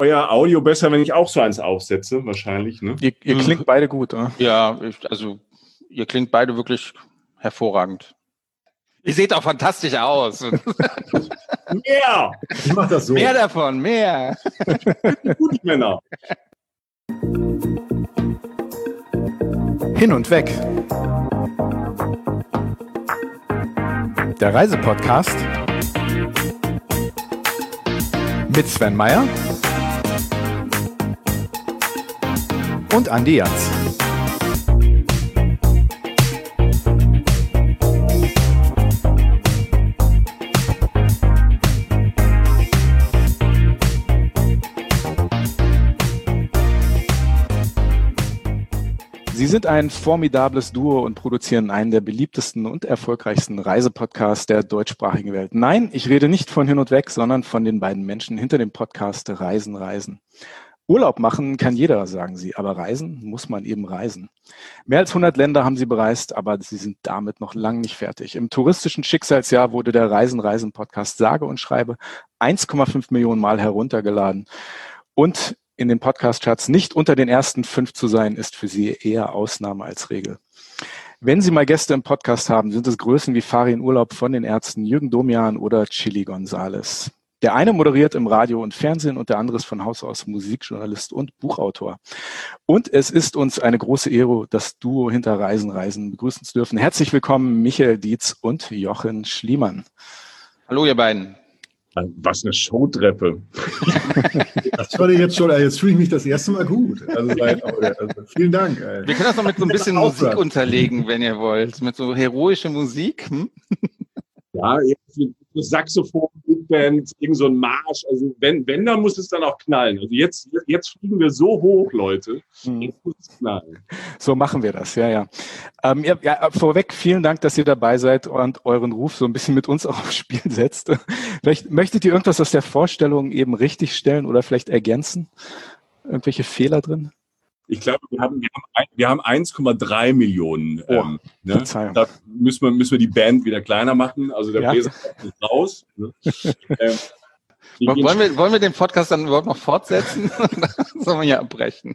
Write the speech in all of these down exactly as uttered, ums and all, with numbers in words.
euer Audio besser, wenn ich auch so eins aufsetze, wahrscheinlich, ne? Ihr, ihr klingt beide gut, oder? Ja, ich, also ihr klingt beide wirklich hervorragend. Ihr seht auch fantastisch aus. Mehr! Ich mach das so. Mehr davon, mehr. Gut, Männer. Hin und weg. Der Reisepodcast mit Sven Meyer und Andi Jans. Sie sind ein formidables Duo und produzieren einen der beliebtesten und erfolgreichsten Reisepodcasts der deutschsprachigen Welt. Nein, ich rede nicht von Hin und Weg, sondern von den beiden Menschen hinter dem Podcast Reisen, Reisen. Urlaub machen kann jeder, sagen sie, aber reisen muss man eben reisen. Mehr als hundert Länder haben sie bereist, aber sie sind damit noch lang nicht fertig. Im touristischen Schicksalsjahr wurde der Reisen, Reisen Podcast sage und schreibe eins Komma fünf Millionen Mal heruntergeladen. Und in den Podcast-Charts nicht unter den ersten fünf zu sein, ist für Sie eher Ausnahme als Regel. Wenn Sie mal Gäste im Podcast haben, sind es Größen wie Farin Urlaub von den Ärzten, Jürgen Domian oder Chili Gonzales. Der eine moderiert im Radio und Fernsehen und der andere ist von Haus aus Musikjournalist und Buchautor. Und es ist uns eine große Ehre, das Duo hinter Reisen, Reisen begrüßen zu dürfen. Herzlich willkommen, Michael Dietz und Jochen Schliemann. Hallo, ihr beiden. Was eine Showtreppe. Das war jetzt schon, jetzt fühle ich mich das erste Mal gut. Also, also vielen Dank. Ey. Wir können das noch mit so ein bisschen Musik unterlegen, wenn ihr wollt. Mit so heroischer Musik. Hm? Ja, Saxophon, Big Band, irgend so ein Marsch. Also wenn, wenn, dann muss es dann auch knallen. Also jetzt, jetzt fliegen wir so hoch, Leute. Jetzt muss es knallen. So machen wir das, ja, ja. Ähm, ja, ja. Vorweg, vielen Dank, dass ihr dabei seid und euren Ruf so ein bisschen mit uns auch aufs Spiel setzt. Vielleicht möchtet ihr irgendwas aus der Vorstellung eben richtig stellen oder vielleicht ergänzen? Irgendwelche Fehler drin? Ich glaube, wir haben, wir haben, ein, wir haben eins Komma drei Millionen. Oh, ähm, ne? Da müssen wir, müssen wir die Band wieder kleiner machen. Also der ja. Bläser ist raus. Ne? ähm, wollen, wir, wollen wir den Podcast dann überhaupt noch fortsetzen? Sollen wir ja abbrechen?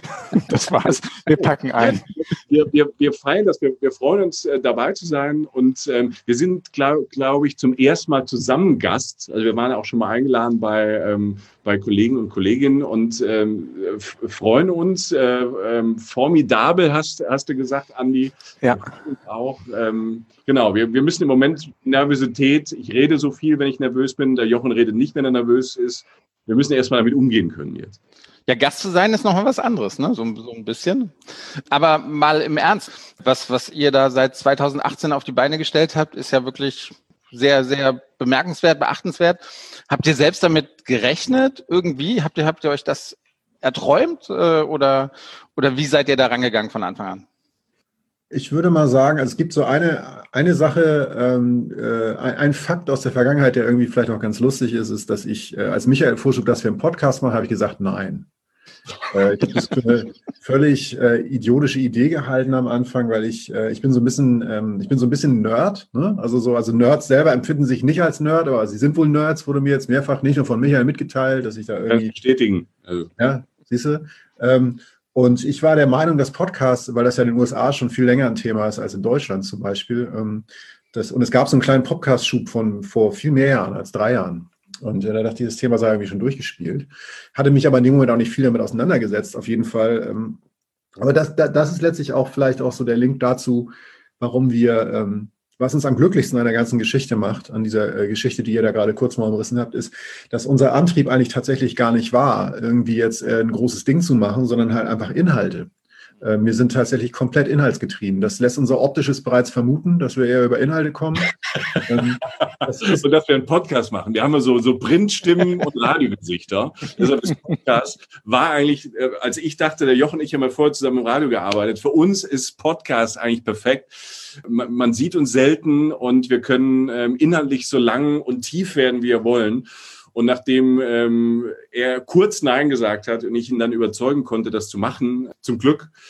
Das war's. Wir packen ein. Wir, wir, wir feiern das. Wir, wir freuen uns, äh, dabei zu sein. Und ähm, wir sind, glaube glaub ich, zum ersten Mal zusammen Gast. Also wir waren ja auch schon mal eingeladen bei, ähm, bei Kollegen und Kolleginnen und ähm, f- freuen uns. Äh, ähm, formidabel, hast, hast du gesagt, Andi. Ja. Auch, ähm, genau, wir, wir müssen im Moment Nervosität, ich rede so viel, wenn ich nervös bin, der Jochen redet nicht, wenn er nervös ist. Wir müssen erstmal damit umgehen können jetzt. Ja, Gast zu sein ist nochmal was anderes, ne? So, so ein bisschen. Aber mal im Ernst, was, was ihr da seit zweitausendachtzehn auf die Beine gestellt habt, ist ja wirklich sehr, sehr bemerkenswert, beachtenswert. Habt ihr selbst damit gerechnet irgendwie? Habt ihr, habt ihr euch das erträumt äh, oder, oder wie seid ihr da rangegangen von Anfang an? Ich würde mal sagen, also es gibt so eine, eine Sache, ähm, äh, ein, ein Fakt aus der Vergangenheit, der irgendwie vielleicht auch ganz lustig ist, ist, dass ich, äh, als Michael vorschlug, dass wir einen Podcast machen, habe ich gesagt, nein. Äh, ich habe das für eine völlig äh, idiotische Idee gehalten am Anfang, weil ich, äh, ich bin so ein bisschen, ähm, ich bin so ein bisschen Nerd, ne? Also so, also Nerds selber empfinden sich nicht als Nerd, aber sie sind wohl Nerds, wurde mir jetzt mehrfach nicht nur von Michael mitgeteilt, dass ich da irgendwie bestätigen. Also. Ja, siehst du? Ähm, Und ich war der Meinung, dass Podcast, weil das ja in den U S A schon viel länger ein Thema ist als in Deutschland zum Beispiel, ähm, das, und es gab so einen kleinen Podcast-Schub von vor viel mehr Jahren als drei Jahren. Und äh, da dachte ich, dieses Thema sei irgendwie schon durchgespielt. Hatte mich aber in dem Moment auch nicht viel damit auseinandergesetzt, auf jeden Fall. Ähm, aber das, das, das ist letztlich auch vielleicht auch so der Link dazu, warum wir, ähm, was uns am glücklichsten an der ganzen Geschichte macht, an dieser äh, Geschichte, die ihr da gerade kurz mal umrissen habt, ist, dass unser Antrieb eigentlich tatsächlich gar nicht war, irgendwie jetzt äh, ein großes Ding zu machen, sondern halt einfach Inhalte. Äh, wir sind tatsächlich komplett inhaltsgetrieben. Das lässt unser Optisches bereits vermuten, dass wir eher über Inhalte kommen. ähm, das ist und dass wir einen Podcast machen. Wir haben ja so, so Printstimmen und Radiogesichter. Deshalb ist Podcast war eigentlich, äh, als ich dachte, der Jochen und ich haben ja vorher zusammen im Radio gearbeitet. Für uns ist Podcast eigentlich perfekt. Man, man sieht uns selten und wir können ähm, inhaltlich so lang und tief werden, wie wir wollen. Und nachdem ähm, er kurz Nein gesagt hat und ich ihn dann überzeugen konnte, das zu machen, zum Glück,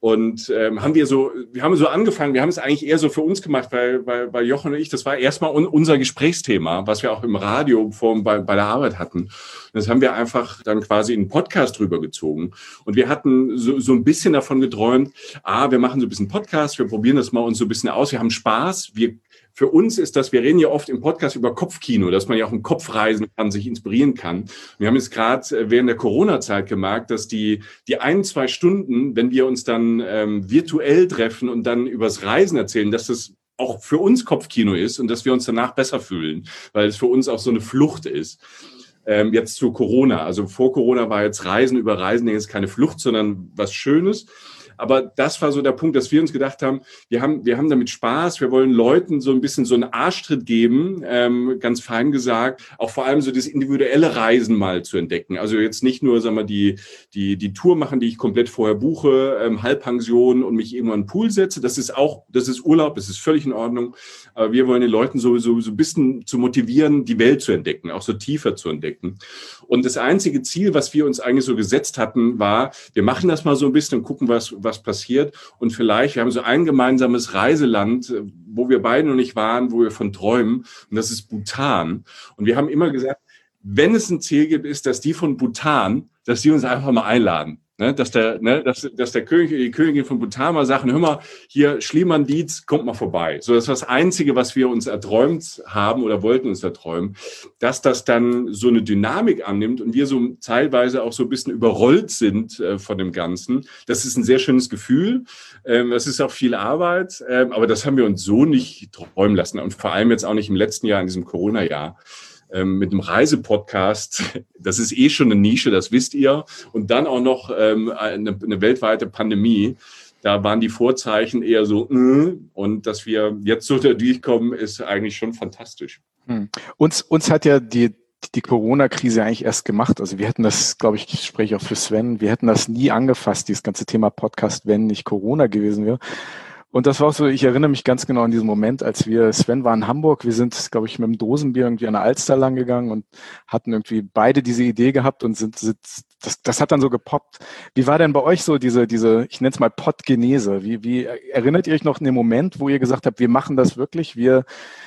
Und ähm, haben wir so, wir haben so angefangen, wir haben es eigentlich eher so für uns gemacht, weil, weil, weil Jochen und ich, das war erstmal un, unser Gesprächsthema, was wir auch im Radio vor, bei, bei der Arbeit hatten. Und das haben wir einfach dann quasi in einen Podcast rübergezogen. Und wir hatten so, so ein bisschen davon geträumt, ah, wir machen so ein bisschen Podcast, wir probieren das mal uns so ein bisschen aus, wir haben Spaß, wir Für uns ist das, wir reden ja oft im Podcast über Kopfkino, dass man ja auch im Kopf reisen kann, sich inspirieren kann. Wir haben jetzt gerade während der Corona-Zeit gemerkt, dass die die ein, zwei Stunden, wenn wir uns dann ähm, virtuell treffen und dann übers Reisen erzählen, dass das auch für uns Kopfkino ist und dass wir uns danach besser fühlen, weil es für uns auch so eine Flucht ist. Ähm, jetzt zu Corona. Also vor Corona war jetzt Reisen über Reisen jetzt keine Flucht, sondern was Schönes. Aber das war so der Punkt, dass wir uns gedacht haben, wir haben, wir haben damit Spaß, wir wollen Leuten so ein bisschen so einen Arschtritt geben, ähm, ganz fein gesagt, auch vor allem so das individuelle Reisen mal zu entdecken. Also jetzt nicht nur, sagen wir, die, die, die Tour machen, die ich komplett vorher buche, ähm, Halbpension und mich irgendwann in den Pool setze. Das ist auch, das ist Urlaub, das ist völlig in Ordnung. Aber wir wollen den Leuten so, so, so ein bisschen zu motivieren, die Welt zu entdecken, auch so tiefer zu entdecken. Und das einzige Ziel, was wir uns eigentlich so gesetzt hatten, war, wir machen das mal so ein bisschen und gucken, was, was passiert. Und vielleicht, wir haben so ein gemeinsames Reiseland, wo wir beide noch nicht waren, wo wir von träumen. Und das ist Bhutan. Und wir haben immer gesagt, wenn es ein Ziel gibt, ist, dass die von Bhutan, dass die uns einfach mal einladen. Ne, dass der, ne, dass, dass der König, die Königin von Bhutan mal sagen, hör mal, hier Schliemann-Dietz, kommt mal vorbei. So, das ist das Einzige, was wir uns erträumt haben oder wollten uns erträumen, dass das dann so eine Dynamik annimmt und wir so teilweise auch so ein bisschen überrollt sind äh, von dem Ganzen. Das ist ein sehr schönes Gefühl. Ähm, das ist auch viel Arbeit, ähm, aber das haben wir uns so nicht träumen lassen und vor allem jetzt auch nicht im letzten Jahr, in diesem Corona-Jahr. Mit einem Reisepodcast, das ist eh schon eine Nische, das wisst ihr. Und dann auch noch ähm, eine, eine weltweite Pandemie. Da waren die Vorzeichen eher so, äh, und dass wir jetzt so da durchkommen, ist eigentlich schon fantastisch. Hm. Uns, uns hat ja die, die Corona-Krise eigentlich erst gemacht. Also wir hätten das, glaube ich, ich spreche auch für Sven, wir hätten das nie angefasst, dieses ganze Thema Podcast, wenn nicht Corona gewesen wäre. Und das war auch so, ich erinnere mich ganz genau an diesen Moment, als wir, Sven war in Hamburg, wir sind, glaube ich, mit dem Dosenbier irgendwie an der Alster lang gegangen und hatten irgendwie beide diese Idee gehabt und sind, sind das, das hat dann so gepoppt. Wie war denn bei euch so diese, diese, ich nenne es mal Podgenese? Wie, wie erinnert ihr euch noch an den Moment, wo ihr gesagt habt, wir machen das wirklich, wir,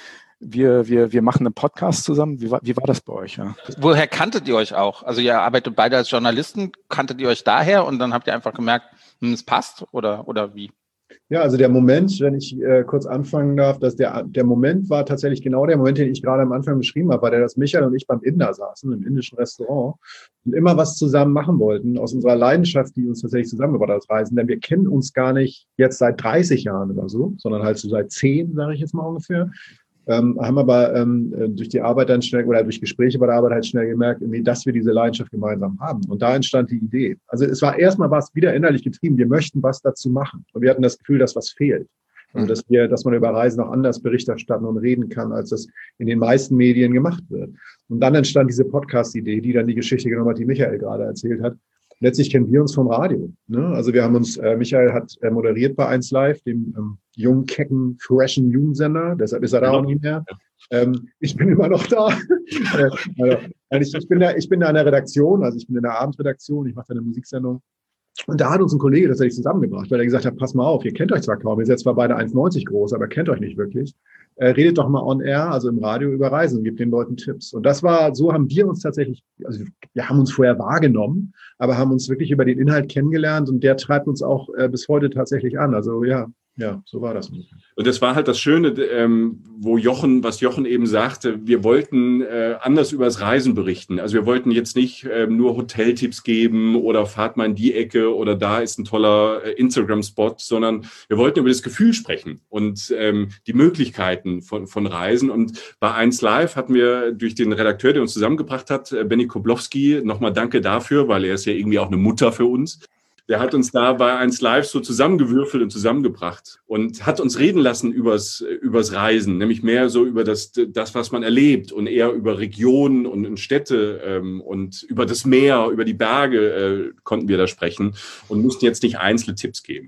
wir, wir, wir machen einen Podcast zusammen? Wie war, wie war das bei euch? Ja? Woher kanntet ihr euch auch? Also ihr arbeitet beide als Journalisten, kanntet ihr euch daher und dann habt ihr einfach gemerkt, hm, es passt oder, oder wie? Ja, also der Moment, wenn ich äh, kurz anfangen darf, dass der, der Moment war tatsächlich genau der Moment, den ich gerade am Anfang beschrieben habe, war der, dass Michael und ich beim Inder saßen, im indischen Restaurant und immer was zusammen machen wollten, aus unserer Leidenschaft, die uns tatsächlich zusammengebracht hat als Reisen, denn wir kennen uns gar nicht jetzt seit dreißig Jahren oder so, sondern halt so seit zehn, sage ich jetzt mal ungefähr. Ähm, haben aber ähm, durch die Arbeit dann schnell oder durch Gespräche bei der Arbeit halt schnell gemerkt, irgendwie, dass wir diese Leidenschaft gemeinsam haben. Und da entstand die Idee. Also es war erstmal was wieder innerlich getrieben. Wir möchten was dazu machen. Und wir hatten das Gefühl, dass was fehlt. Also dass wir, dass man über Reisen auch anders Bericht erstatten und reden kann, als das in den meisten Medien gemacht wird. Und dann entstand diese Podcast-Idee, die dann die Geschichte genommen hat, die Michael gerade erzählt hat. Letztlich kennen wir uns vom Radio. Ne? Also wir haben uns, äh, Michael hat äh, moderiert bei eins Live, dem ähm, jungen, kecken, freshen Jugendsender. Deshalb ist er da auch nicht mehr. Ähm, ich bin immer noch da. äh, also, ich, ich, bin da. Ich bin da in der Redaktion, also ich bin in der Abendredaktion, ich mache da eine Musiksendung. Und da hat uns ein Kollege tatsächlich zusammengebracht, weil er gesagt hat, pass mal auf, ihr kennt euch zwar kaum, ihr seid zwar beide eins neunzig groß, aber kennt euch nicht wirklich. Äh, redet doch mal on air, also im Radio über Reisen und gebt den Leuten Tipps. Und das war, so haben wir uns tatsächlich, also wir haben uns vorher wahrgenommen, aber haben uns wirklich über den Inhalt kennengelernt und der treibt uns auch äh, bis heute tatsächlich an. Also ja, ja, so war das. Und das war halt das Schöne, ähm, wo Jochen, was Jochen eben sagte, wir wollten äh, anders über das Reisen berichten. Also wir wollten jetzt nicht ähm, nur Hoteltipps geben oder fahrt mal in die Ecke oder da ist ein toller äh, Instagram-Spot, sondern wir wollten über das Gefühl sprechen und ähm, die Möglichkeiten von, von Reisen. Und bei eins Live hatten wir durch den Redakteur, der uns zusammengebracht hat, äh, Benny Koblowski, nochmal danke dafür, weil er ist ja irgendwie auch eine Mutter für uns. Der hat uns da bei eins Live so zusammengewürfelt und zusammengebracht und hat uns reden lassen übers, übers Reisen, nämlich mehr so über das, das, was man erlebt und eher über Regionen und Städte ähm, und über das Meer, über die Berge äh, konnten wir da sprechen und mussten jetzt nicht einzelne Tipps geben.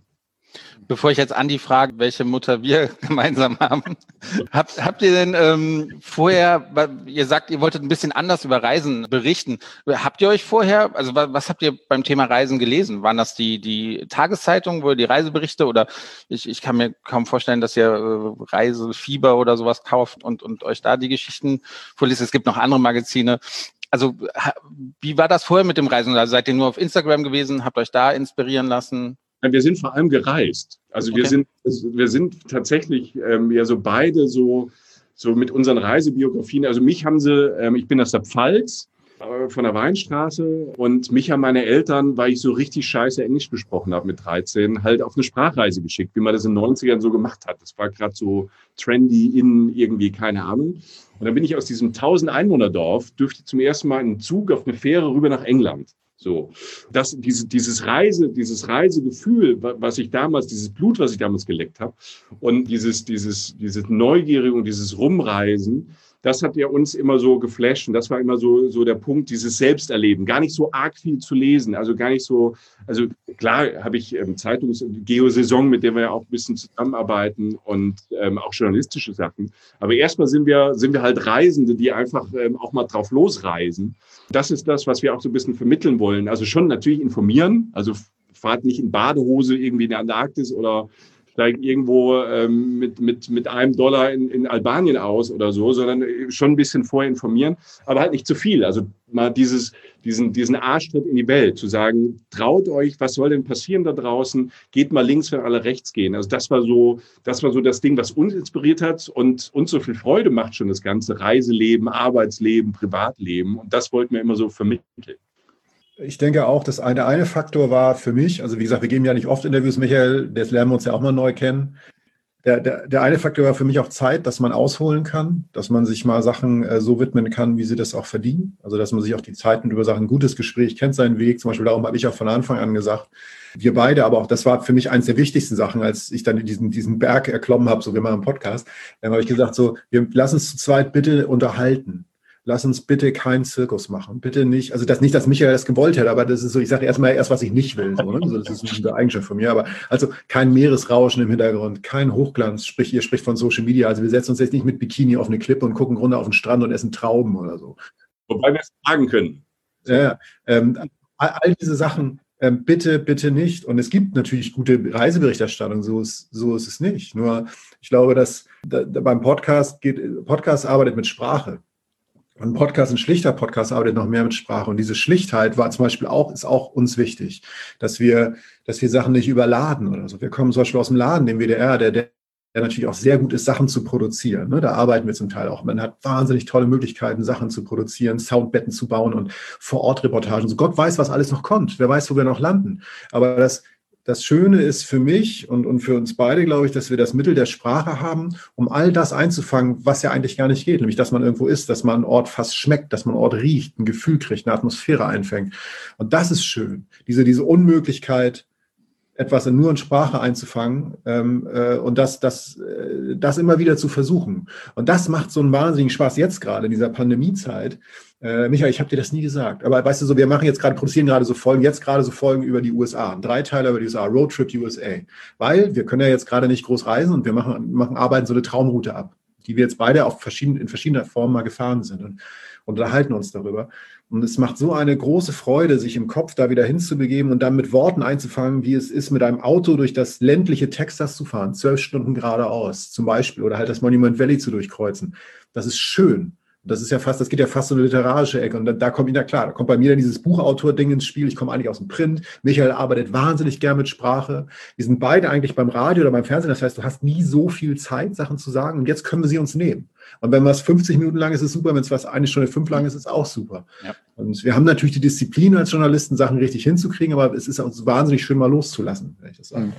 Bevor ich jetzt Andi frage, welche Mutter wir gemeinsam haben, habt, habt ihr denn ähm, vorher, ihr sagt, ihr wolltet ein bisschen anders über Reisen berichten. Habt ihr euch vorher, also was, was habt ihr beim Thema Reisen gelesen? Waren das die, die Tageszeitungen, wo ihr die Reiseberichte oder ich, ich kann mir kaum vorstellen, dass ihr äh, Reisefieber oder sowas kauft und, und euch da die Geschichten vorliest. Es gibt noch andere Magazine. Also wie war das vorher mit dem Reisen? Also seid ihr nur auf Instagram gewesen, habt euch da inspirieren lassen? Wir sind vor allem gereist. Also wir Okay. sind, wir sind tatsächlich ähm, ja so beide so, so mit unseren Reisebiografien. Also mich haben sie, ähm, ich bin aus der Pfalz, äh, von der Weinstraße, und mich haben meine Eltern, weil ich so richtig scheiße Englisch gesprochen habe mit dreizehn, halt auf eine Sprachreise geschickt, wie man das in den neunzigern so gemacht hat. Das war gerade so trendy in irgendwie, keine Ahnung. Und dann bin ich aus diesem tausend-Einwohner-Dorf, dürfte zum ersten Mal in einen Zug auf eine Fähre rüber nach England. So, das, diese, dieses Reise, dieses Reisegefühl, was ich damals, dieses Blut, was ich damals geleckt habe, und dieses, dieses, dieses Neugierige und dieses Rumreisen, das hat ja uns immer so geflasht. Und das war immer so, so der Punkt, dieses Selbsterleben. Gar nicht so arg viel zu lesen. Also gar nicht so, also klar habe ich ähm, Zeitungs-, Geosaison, mit der wir ja auch ein bisschen zusammenarbeiten, und ähm, auch journalistische Sachen. Aber erstmal sind wir, sind wir halt Reisende, die einfach ähm, auch mal drauf losreisen. Das ist das, was wir auch so ein bisschen vermitteln wollen. Also schon natürlich informieren. Also fahrt nicht in Badehose irgendwie in der Antarktis oder steigt irgendwo ähm, mit, mit, mit einem Dollar in, in Albanien aus oder so, sondern schon ein bisschen vorher informieren, aber halt nicht zu viel. Also mal dieses, diesen, diesen Arschtritt in die Welt, zu sagen, traut euch, was soll denn passieren da draußen, geht mal links, wenn alle rechts gehen. Also das war so, das war so das Ding, was uns inspiriert hat, und uns so viel Freude macht schon das ganze Reiseleben, Arbeitsleben, Privatleben, und das wollten wir immer so vermitteln. Ich denke auch, dass ein, der eine Faktor war für mich, also wie gesagt, wir geben ja nicht oft Interviews, Michael, das lernen wir uns ja auch mal neu kennen. Der, der, der eine Faktor war für mich auch Zeit, dass man ausholen kann, dass man sich mal Sachen äh, so widmen kann, wie sie das auch verdienen. Also dass man sich auch die Zeit nimmt über Sachen, ein gutes Gespräch, kennt seinen Weg. Zum Beispiel, darum habe ich auch von Anfang an gesagt, wir beide, aber auch das war für mich eines der wichtigsten Sachen, als ich dann diesen, diesen Berg erklommen habe, so wie man im Podcast, dann habe ich gesagt, so, wir lassen uns zu zweit bitte unterhalten. Lass uns bitte keinen Zirkus machen. Bitte nicht, also das nicht, dass Michael das gewollt hätte, aber das ist so, ich sage erstmal erst, was ich nicht will. So, ne? Also das ist eine Eigenschaft von mir. Aber also kein Meeresrauschen im Hintergrund, kein Hochglanz, sprich, ihr spricht von Social Media. Also wir setzen uns jetzt nicht mit Bikini auf eine Klippe und gucken runter auf den Strand und essen Trauben oder so. Wobei wir es sagen können. Ja, ähm, all, all diese Sachen, ähm, bitte, bitte nicht. Und es gibt natürlich gute Reiseberichterstattung, so ist, so ist es nicht. Nur ich glaube, dass da, da beim Podcast geht, Podcast arbeitet mit Sprache. Ein Podcast, ein schlichter Podcast arbeitet noch mehr mit Sprache. Und diese Schlichtheit war zum Beispiel auch, ist auch uns wichtig, dass wir, dass wir Sachen nicht überladen oder so. Wir kommen zum Beispiel aus dem Laden, dem W D R, der, der natürlich auch sehr gut ist, Sachen zu produzieren. Da arbeiten wir zum Teil auch. Man hat wahnsinnig tolle Möglichkeiten, Sachen zu produzieren, Soundbetten zu bauen und Vor-Ort-Reportagen. So Gott weiß, was alles noch kommt. Wer weiß, wo wir noch landen. Aber das, Das Schöne ist für mich und, und für uns beide, glaube ich, dass wir das Mittel der Sprache haben, um all das einzufangen, was ja eigentlich gar nicht geht. Nämlich, dass man irgendwo ist, dass man einen Ort fast schmeckt, dass man einen Ort riecht, ein Gefühl kriegt, eine Atmosphäre einfängt. Und das ist schön. Diese, diese Unmöglichkeit, etwas in nur in Sprache einzufangen ähm, äh, und das, das, äh, das immer wieder zu versuchen. Und das macht so einen wahnsinnigen Spaß jetzt gerade in dieser Pandemiezeit. Äh, Michael, ich habe dir das nie gesagt, aber weißt du so, wir machen jetzt gerade, produzieren gerade so Folgen, jetzt gerade so Folgen über die U S A, drei Teile über die U S A, Roadtrip U S A, weil wir können ja jetzt gerade nicht groß reisen und wir machen, machen arbeiten so eine Traumroute ab, die wir jetzt beide auf verschiedenen, in verschiedener Form mal gefahren sind und, und unterhalten uns darüber. Und es macht so eine große Freude, sich im Kopf da wieder hinzubegeben und dann mit Worten einzufangen, wie es ist, mit einem Auto durch das ländliche Texas zu fahren, zwölf Stunden geradeaus zum Beispiel, oder halt das Monument Valley zu durchkreuzen. Das ist schön. Das ist ja fast, das geht ja fast so eine literarische Ecke. Und da, da kommt, ja klar, da kommt bei mir dann dieses Buchautor-Ding ins Spiel. Ich komme eigentlich aus dem Print. Michael arbeitet wahnsinnig gern mit Sprache. Wir sind beide eigentlich beim Radio oder beim Fernsehen. Das heißt, du hast nie so viel Zeit, Sachen zu sagen. Und jetzt können wir sie uns nehmen. Und wenn was fünfzig Minuten lang ist, ist es super. Wenn es was eine Stunde fünf lang ist, ist es auch super. Ja. Und wir haben natürlich die Disziplin als Journalisten, Sachen richtig hinzukriegen. Aber es ist uns wahnsinnig schön, mal loszulassen, wenn ich das sage.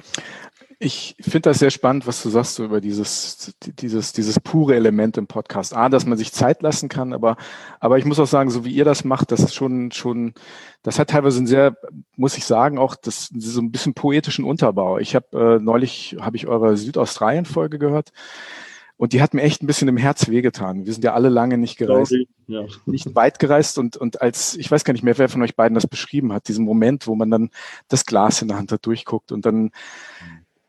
Ich finde das sehr spannend, was du sagst so über dieses, dieses, dieses pure Element im Podcast. A, dass man sich Zeit lassen kann, aber, aber ich muss auch sagen, so wie ihr das macht, das ist schon, schon, das hat teilweise einen sehr, muss ich sagen, auch das, so ein bisschen poetischen Unterbau. Ich habe äh, neulich, habe ich eure Südaustralien-Folge gehört. Und die hat mir echt ein bisschen im Herz wehgetan. Wir sind ja alle lange nicht gereist, ja. nicht weit gereist. Und, und als, ich weiß gar nicht mehr, wer von euch beiden das beschrieben hat, diesen Moment, wo man dann das Glas in der Hand hat, durchguckt und dann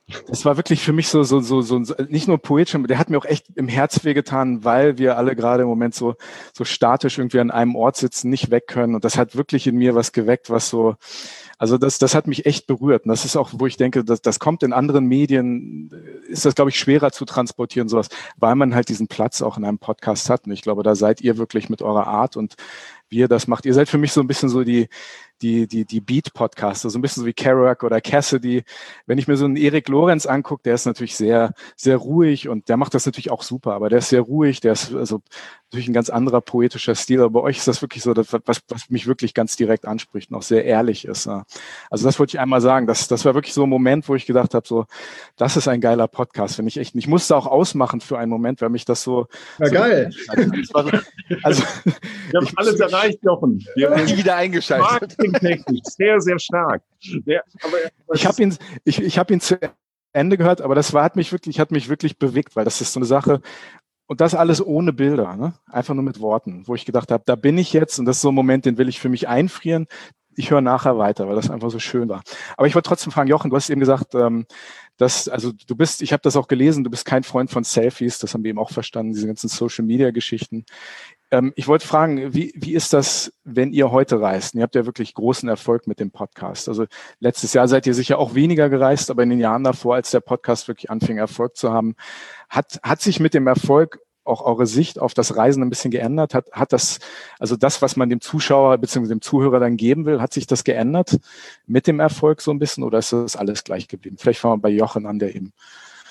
Das war wirklich für mich so, so, so, so, nicht nur poetisch, der hat mir auch echt im Herz wehgetan, weil wir alle gerade im Moment so, so statisch irgendwie an einem Ort sitzen, nicht weg können. Und das hat wirklich in mir was geweckt, was so, also das, das hat mich echt berührt. Und das ist auch, wo ich denke, das, das kommt in anderen Medien, ist das, glaube ich, schwerer zu transportieren, sowas, weil man halt diesen Platz auch in einem Podcast hat. Und ich glaube, da seid ihr wirklich mit eurer Art und wie ihr das macht. Ihr seid für mich so ein bisschen so die, die, die, die Beat-Podcaster, so ein bisschen so wie Kerouac oder Cassidy. Wenn ich mir so einen Erik Lorenz angucke, der ist natürlich sehr, sehr ruhig und der macht das natürlich auch super, aber der ist sehr ruhig, der ist also natürlich ein ganz anderer poetischer Stil, aber bei euch ist das wirklich so, das, was, was mich wirklich ganz direkt anspricht und auch sehr ehrlich ist. Also das wollte ich einmal sagen, das, das war wirklich so ein Moment, wo ich gedacht habe, so, das ist ein geiler Podcast, finde ich echt. Ich musste auch ausmachen für einen Moment, weil mich das so... Na so geil! War, also, wir haben alles erreicht, Jochen. Wir haben nie wieder eingeschaltet. Marketingtechnisch sehr, sehr stark. Der, aber ich habe ihn, ich, ich habe ihn zu Ende gehört, aber das war, hat mich wirklich, hat mich wirklich bewegt, weil das ist so eine Sache. Und das alles ohne Bilder, ne? Einfach nur mit Worten, wo ich gedacht habe, da bin ich jetzt und das ist so ein Moment, den will ich für mich einfrieren. Ich höre nachher weiter, weil das einfach so schön war. Aber ich wollte trotzdem fragen, Jochen, du hast eben gesagt, ähm, dass, also du bist, ich habe das auch gelesen, du bist kein Freund von Selfies, das haben wir eben auch verstanden, diese ganzen Social-Media-Geschichten. Ähm, ich wollte fragen, wie, wie ist das, wenn ihr heute reist? Ihr habt ja wirklich großen Erfolg mit dem Podcast. Also letztes Jahr seid ihr sicher auch weniger gereist, aber in den Jahren davor, als der Podcast wirklich anfing, Erfolg zu haben, hat, hat sich mit dem Erfolg auch eure Sicht auf das Reisen ein bisschen geändert? Hat, hat das, also das, was man dem Zuschauer bzw. dem Zuhörer dann geben will, hat sich das geändert mit dem Erfolg so ein bisschen oder ist das alles gleich geblieben? Vielleicht fangen wir bei Jochen an, der eben.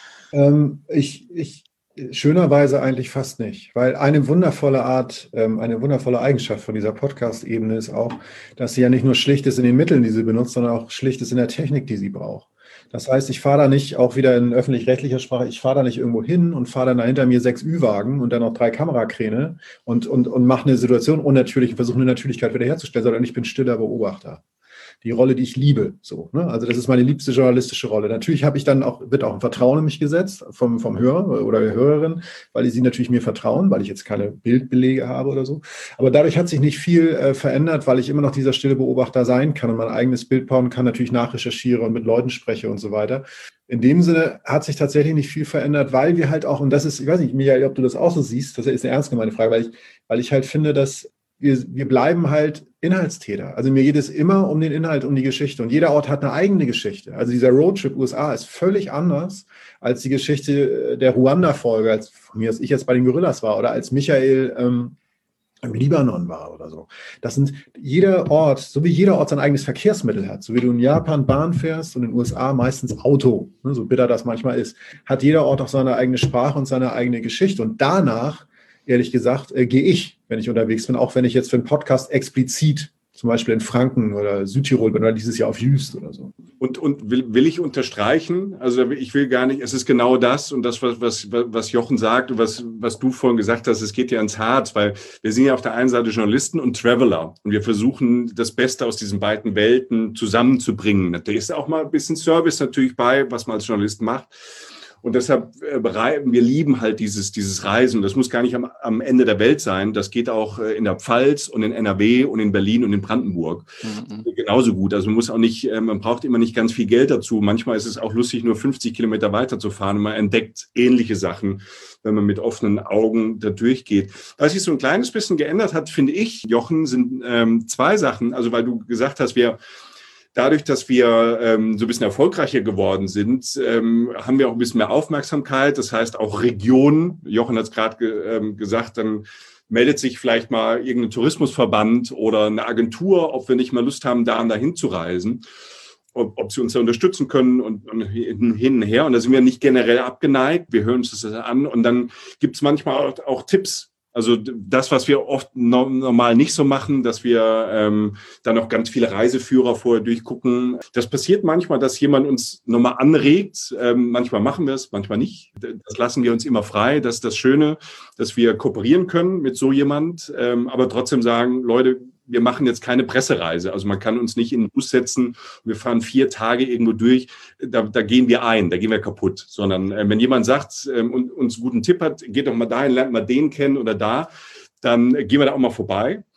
Ähm, ich, ich, schönerweise eigentlich fast nicht, weil eine wundervolle Art, ähm, eine wundervolle Eigenschaft von dieser Podcast-Ebene ist auch, dass sie ja nicht nur schlicht ist in den Mitteln, die sie benutzt, sondern auch schlicht ist in der Technik, die sie braucht. Das heißt, ich fahre da nicht, auch wieder in öffentlich-rechtlicher Sprache, ich fahre da nicht irgendwo hin und fahre dann da hinter mir sechs Ü-Wagen und dann noch drei Kamerakräne und, und, und mache eine Situation unnatürlich und versuche eine Natürlichkeit wiederherzustellen, sondern ich bin stiller Beobachter. Die Rolle, die ich liebe, so, ne? Also das ist meine liebste journalistische Rolle. Natürlich habe ich dann auch, wird auch ein Vertrauen in mich gesetzt vom, vom Hörer oder der Hörerin, weil sie natürlich mir vertrauen, weil ich jetzt keine Bildbelege habe oder so. Aber dadurch hat sich nicht viel äh, verändert, weil ich immer noch dieser stille Beobachter sein kann und mein eigenes Bild bauen kann, natürlich nachrecherchiere und mit Leuten spreche und so weiter. In dem Sinne hat sich tatsächlich nicht viel verändert, weil wir halt auch, und das ist, ich weiß nicht, Michael, ob du das auch so siehst, das ist eine ernst gemeinte Frage, weil ich, weil ich halt finde, dass Wir, wir bleiben halt Inhaltstäter. Also mir geht es immer um den Inhalt, um die Geschichte. Und jeder Ort hat eine eigene Geschichte. Also dieser Roadtrip U S A ist völlig anders als die Geschichte der Ruanda-Folge, als von mir, als ich jetzt bei den Gorillas war oder als Michael ähm, im Libanon war oder so. Das sind jeder Ort, so wie jeder Ort sein eigenes Verkehrsmittel hat, so wie du in Japan Bahn fährst und in den U S A meistens Auto, ne, so bitter das manchmal ist, hat jeder Ort auch seine eigene Sprache und seine eigene Geschichte. Und danach, ehrlich gesagt, äh, gehe ich, wenn ich unterwegs bin, auch wenn ich jetzt für einen Podcast explizit zum Beispiel in Franken oder Südtirol bin oder dieses Jahr auf Jüst oder so. Und, und will, will ich unterstreichen, also ich will gar nicht, es ist genau das und das, was, was, was Jochen sagt und was, was du vorhin gesagt hast, es geht ja ins Herz, weil wir sind ja auf der einen Seite Journalisten und Traveler und wir versuchen, das Beste aus diesen beiden Welten zusammenzubringen. Da ist auch mal ein bisschen Service natürlich bei, was man als Journalist macht. Und deshalb, äh, wir lieben halt dieses, dieses Reisen. Das muss gar nicht am, am Ende der Welt sein. Das geht auch äh, in der Pfalz und in N R W und in Berlin und in Brandenburg. Mhm. Genauso gut. Also man muss auch nicht, äh, man braucht immer nicht ganz viel Geld dazu. Manchmal ist es auch lustig, nur fünfzig Kilometer weiter zu fahren und man entdeckt ähnliche Sachen, wenn man mit offenen Augen da durchgeht. Was sich so ein kleines bisschen geändert hat, finde ich, Jochen, sind ähm, zwei Sachen. Also weil du gesagt hast, wir Dadurch, dass wir ähm, so ein bisschen erfolgreicher geworden sind, ähm, haben wir auch ein bisschen mehr Aufmerksamkeit. Das heißt auch Regionen. Jochen hat es gerade ge- ähm, gesagt, dann meldet sich vielleicht mal irgendein Tourismusverband oder eine Agentur, ob wir nicht mal Lust haben, da und dahin zu reisen, ob, ob sie uns da unterstützen können und, und hin, hin und her. Und da sind wir nicht generell abgeneigt. Wir hören uns das an und dann gibt es manchmal auch, auch Tipps. Also das, was wir oft no- normal nicht so machen, dass wir ähm, dann noch ganz viele Reiseführer vorher durchgucken. Das passiert manchmal, dass jemand uns nochmal anregt. Ähm, manchmal machen wir es, manchmal nicht. Das lassen wir uns immer frei. Das ist das Schöne, dass wir kooperieren können mit so jemand, ähm, aber trotzdem sagen, Leute, wir machen jetzt keine Pressereise. Also man kann uns nicht in den Bus setzen, wir fahren vier Tage irgendwo durch, da, da gehen wir ein, da gehen wir kaputt. Sondern äh, wenn jemand sagt äh, und uns einen guten Tipp hat, geht doch mal dahin, lernt mal den kennen oder da, dann äh, gehen wir da auch mal vorbei.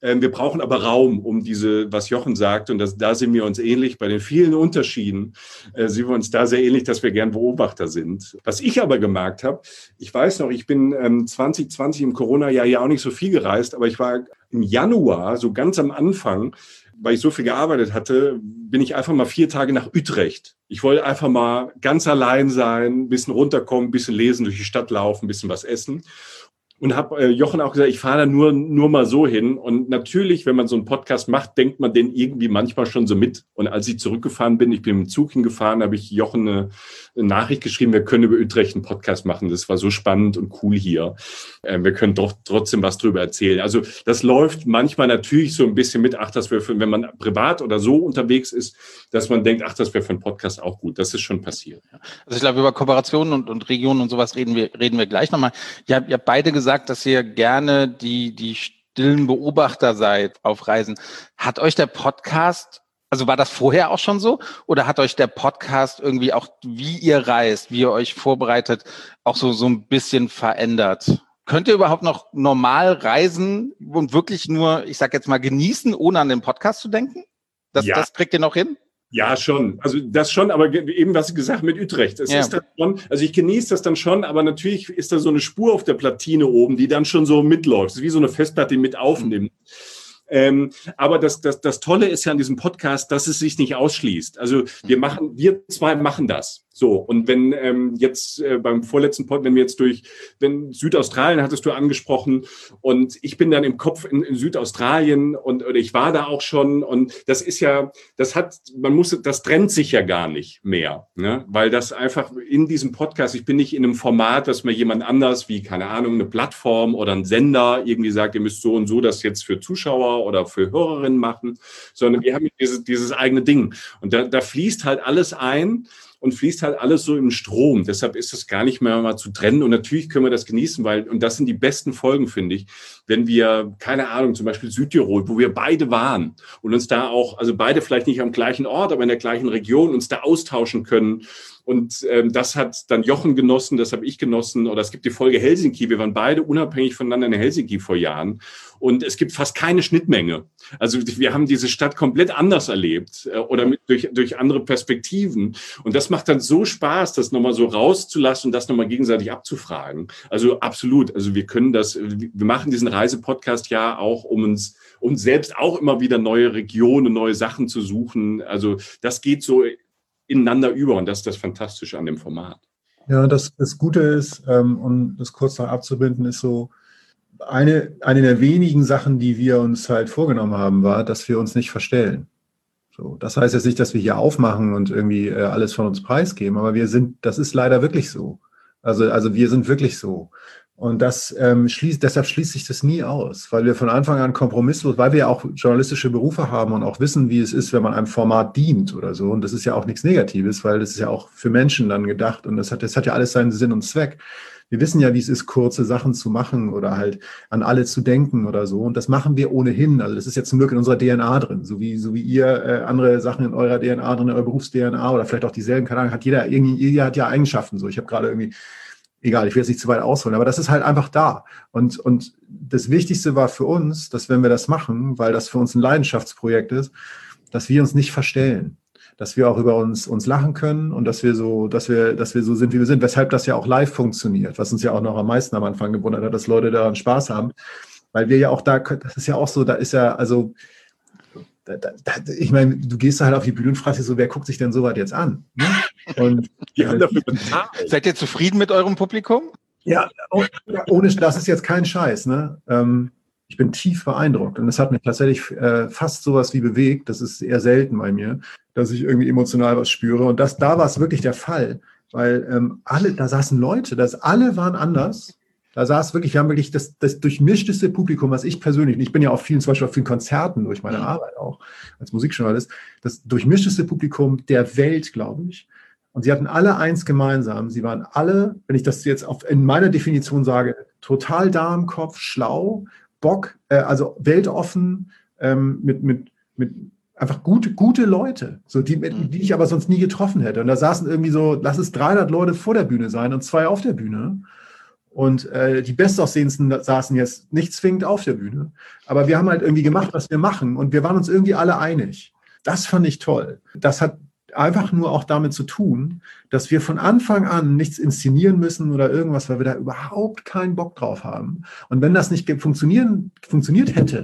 Wir brauchen aber Raum, um diese, was Jochen sagt, und das, da sind wir uns ähnlich, bei den vielen Unterschieden äh, sind wir uns da sehr ähnlich, dass wir gern Beobachter sind. Was ich aber gemerkt habe, ich weiß noch, ich bin ähm, zwanzig zwanzig im Corona-Jahr ja auch nicht so viel gereist, aber ich war im Januar, so ganz am Anfang, weil ich so viel gearbeitet hatte, bin ich einfach mal vier Tage nach Utrecht. Ich wollte einfach mal ganz allein sein, ein bisschen runterkommen, ein bisschen lesen, durch die Stadt laufen, ein bisschen was essen. Und habe äh, Jochen auch gesagt, ich fahre da nur, nur mal so hin. Und natürlich, wenn man so einen Podcast macht, denkt man den irgendwie manchmal schon so mit. Und als ich zurückgefahren bin, ich bin mit dem Zug hingefahren, habe ich Jochen eine, eine Nachricht geschrieben, wir können über Utrecht einen Podcast machen. Das war so spannend und cool hier. Äh, wir können doch trotzdem was drüber erzählen. Also das läuft manchmal natürlich so ein bisschen mit, ach, das wäre für, wenn man privat oder so unterwegs ist, dass man denkt, ach, das wäre für einen Podcast auch gut. Das ist schon passiert. Also ich glaube, über Kooperationen und, und Regionen und sowas reden wir, reden wir gleich nochmal. Ihr habt, ihr habt beide gesagt, dass ihr gerne die, die stillen Beobachter seid auf Reisen. Hat euch der Podcast, also war das vorher auch schon so, oder hat euch der Podcast irgendwie auch, wie ihr reist, wie ihr euch vorbereitet, auch so, so ein bisschen verändert? Könnt ihr überhaupt noch normal reisen und wirklich nur, ich sag jetzt mal, genießen, ohne an den Podcast zu denken? Das, ja. das kriegt ihr noch hin? Ja, schon. Also das schon, aber eben was gesagt mit Utrecht. Es ja. ist dann schon, also ich genieße das dann schon, aber natürlich ist da so eine Spur auf der Platine oben, die dann schon so mitläuft. Das ist wie so eine Festplatte, die mit aufnimmt. Mhm. Ähm, aber das, das, das Tolle ist ja an diesem Podcast, dass es sich nicht ausschließt. Also wir machen, wir zwei machen das. So, und wenn ähm, jetzt äh, beim vorletzten Pod, wenn wir jetzt durch, wenn Südaustralien hattest du angesprochen und ich bin dann im Kopf in, in Südaustralien und oder ich war da auch schon und das ist ja, das hat, man muss, das trennt sich ja gar nicht mehr, ne? Weil das einfach in diesem Podcast, ich bin nicht in einem Format, dass mir jemand anders wie, keine Ahnung, eine Plattform oder ein Sender irgendwie sagt, ihr müsst so und so das jetzt für Zuschauer oder für Hörerinnen machen, sondern wir haben dieses, dieses eigene Ding und da, da fließt halt alles ein. Und fließt halt alles so im Strom. Deshalb ist das gar nicht mehr mal zu trennen. Und natürlich können wir das genießen, weil, und das sind die besten Folgen, finde ich, wenn wir, keine Ahnung, zum Beispiel Südtirol, wo wir beide waren und uns da auch, also beide vielleicht nicht am gleichen Ort, aber in der gleichen Region uns da austauschen können. Und ähm, das hat dann Jochen genossen, das habe ich genossen. Oder es gibt die Folge Helsinki. Wir waren beide unabhängig voneinander in Helsinki vor Jahren. Und es gibt fast keine Schnittmenge. Also wir haben diese Stadt komplett anders erlebt äh, oder mit, durch, durch andere Perspektiven. Und das macht dann so Spaß, das nochmal so rauszulassen und das nochmal gegenseitig abzufragen. Also absolut. Also wir können das, wir machen diesen Reisepodcast ja auch, um uns, um selbst auch immer wieder neue Regionen, neue Sachen zu suchen. Also das geht so ineinander über und das ist das Fantastische an dem Format. Ja, das, das Gute ist, ähm, um das kurz noch abzubinden, ist so, eine, eine der wenigen Sachen, die wir uns halt vorgenommen haben, war, dass wir uns nicht verstellen. So, das heißt jetzt nicht, dass wir hier aufmachen und irgendwie äh, alles von uns preisgeben, aber wir sind, das ist leider wirklich so. Also, also wir sind wirklich so. Und das ähm, schließt, deshalb schließt sich das nie aus, weil wir von Anfang an kompromisslos, weil wir ja auch journalistische Berufe haben und auch wissen, wie es ist, wenn man einem Format dient oder so. Und das ist ja auch nichts Negatives, weil das ist ja auch für Menschen dann gedacht und das hat, das hat ja alles seinen Sinn und Zweck. Wir wissen ja, wie es ist, kurze Sachen zu machen oder halt an alle zu denken oder so. Und das machen wir ohnehin. Also das ist jetzt zum Glück in unserer D N A drin. So wie, so wie ihr äh, andere Sachen in eurer D N A drin, in eurer Berufs-D N A oder vielleicht auch dieselben, keine Ahnung, hat jeder irgendwie, jeder hat ja Eigenschaften. So, ich habe gerade irgendwie, egal, ich will jetzt nicht zu weit ausholen, aber das ist halt einfach da. Und, und das Wichtigste war für uns, dass wenn wir das machen, weil das für uns ein Leidenschaftsprojekt ist, dass wir uns nicht verstellen. Dass wir auch über uns, uns lachen können und dass wir so, dass wir, dass wir so sind, wie wir sind, weshalb das ja auch live funktioniert, was uns ja auch noch am meisten am Anfang gewundert hat, dass Leute daran Spaß haben, weil wir ja auch da, das ist ja auch so, da ist ja, also, da, da, ich meine, du gehst halt auf die Bühne und fragst dich so, wer guckt sich denn so weit jetzt an? Ne? Und die haben dafür bezahlt. Seid ihr zufrieden mit eurem Publikum? Ja, ohne, das ist jetzt kein Scheiß, ne? Ähm, Ich bin tief beeindruckt und es hat mich tatsächlich äh, fast sowas wie bewegt. Das ist eher selten bei mir, dass ich irgendwie emotional was spüre. Und das, da war es wirklich der Fall, weil ähm, alle, da saßen Leute, das alle waren anders. Da saß wirklich, wir haben wirklich das, das durchmischteste Publikum, was ich persönlich, ich bin ja auf vielen, zum Beispiel auf vielen Konzerten durch meine Arbeit auch als Musikjournalist, das durchmischteste Publikum der Welt, glaube ich. Und sie hatten alle eins gemeinsam. Sie waren alle, wenn ich das jetzt auf, in meiner Definition sage, total da im Kopf, schlau, Bock, äh, also weltoffen, ähm, mit, mit, mit einfach gute, gute Leute, so die, die ich aber sonst nie getroffen hätte. Und da saßen irgendwie so, lass es dreihundert Leute vor der Bühne sein und zwei auf der Bühne. Und äh, die Bestaussehendsten saßen jetzt nicht zwingend auf der Bühne. Aber wir haben halt irgendwie gemacht, was wir machen. Und wir waren uns irgendwie alle einig. Das fand ich toll. Das hat einfach nur auch damit zu tun, dass wir von Anfang an nichts inszenieren müssen oder irgendwas, weil wir da überhaupt keinen Bock drauf haben. Und wenn das nicht funktionieren, funktioniert hätte,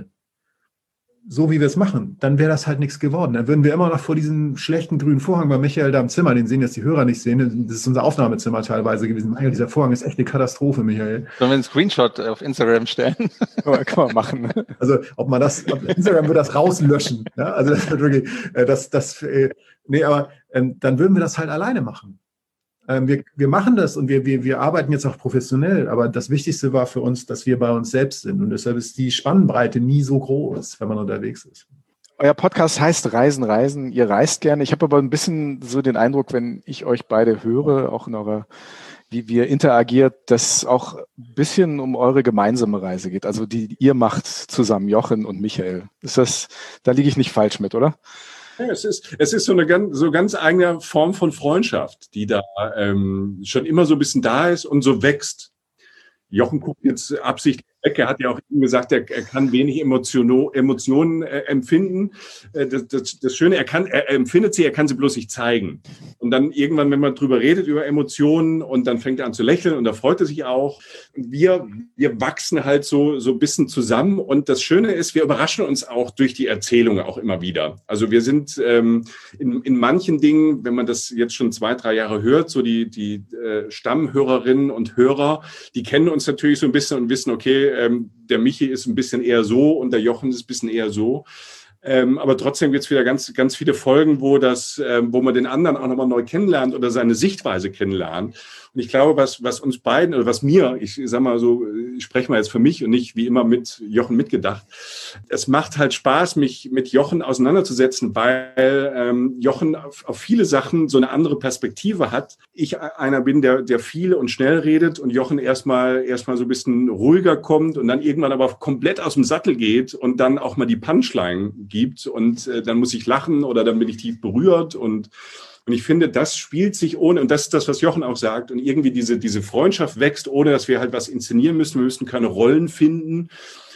so wie wir es machen, dann wäre das halt nichts geworden. Dann würden wir immer noch vor diesem schlechten grünen Vorhang bei Michael da im Zimmer, den sehen jetzt die Hörer nicht sehen, das ist unser Aufnahmezimmer teilweise gewesen. Michael, dieser Vorhang ist echt eine Katastrophe, Michael. Sollen wir einen Screenshot auf Instagram stellen? Kann man machen. Also ob man das, auf Instagram wird das rauslöschen. Ja? Also das wird wirklich, das, das, nee, aber ähm, dann würden wir das halt alleine machen. Ähm, wir, wir machen das und wir, wir, wir arbeiten jetzt auch professionell, aber das Wichtigste war für uns, dass wir bei uns selbst sind und deshalb ist die Spannbreite nie so groß, wenn man unterwegs ist. Euer Podcast heißt Reisen, Reisen. Ihr reist gerne. Ich habe aber ein bisschen so den Eindruck, wenn ich euch beide höre, auch in eurer, wie wir interagiert, dass es auch ein bisschen um eure gemeinsame Reise geht. Also die ihr macht zusammen, Jochen und Michael. Ist das, da liege ich nicht falsch mit, oder? Ja, es ist, es ist so eine ganz, so ganz eigene Form von Freundschaft, die da ähm, schon immer so ein bisschen da ist und so wächst. Jochen guckt jetzt absichtlich weg. Er hat ja auch eben gesagt, er, er kann wenig Emotion, Emotionen äh, empfinden. Äh, das, das, das Schöne, er kann, er, er empfindet sie, er kann sie bloß nicht zeigen. Und dann irgendwann, wenn man drüber redet, über Emotionen, und dann fängt er an zu lächeln und da freut er sich auch. Und wir, wir wachsen halt so, so ein bisschen zusammen. Und das Schöne ist, wir überraschen uns auch durch die Erzählung auch immer wieder. Also wir sind ähm, in, in manchen Dingen, wenn man das jetzt schon zwei, drei Jahre hört, so die, die äh, Stammhörerinnen und Hörer, die kennen uns natürlich so ein bisschen und wissen, okay, ähm, der Michi ist ein bisschen eher so und der Jochen ist ein bisschen eher so. Ähm, aber trotzdem gibt es wieder ganz, ganz viele Folgen, wo, das, ähm, wo man den anderen auch nochmal neu kennenlernt oder seine Sichtweise kennenlernt. Und ich glaube, was, was uns beiden, oder was mir, ich sag mal so, ich spreche mal jetzt für mich und nicht wie immer mit Jochen mitgedacht, es macht halt Spaß, mich mit Jochen auseinanderzusetzen, weil ähm, Jochen auf, auf viele Sachen so eine andere Perspektive hat. Ich einer bin, der, der viel und schnell redet und Jochen erstmal erstmal so ein bisschen ruhiger kommt und dann irgendwann aber komplett aus dem Sattel geht und dann auch mal die Punchline gibt und äh, dann muss ich lachen oder dann bin ich tief berührt und Und ich finde, das spielt sich ohne, und das ist das, was Jochen auch sagt, und irgendwie diese, diese Freundschaft wächst, ohne dass wir halt was inszenieren müssen. Wir müssen keine Rollen finden.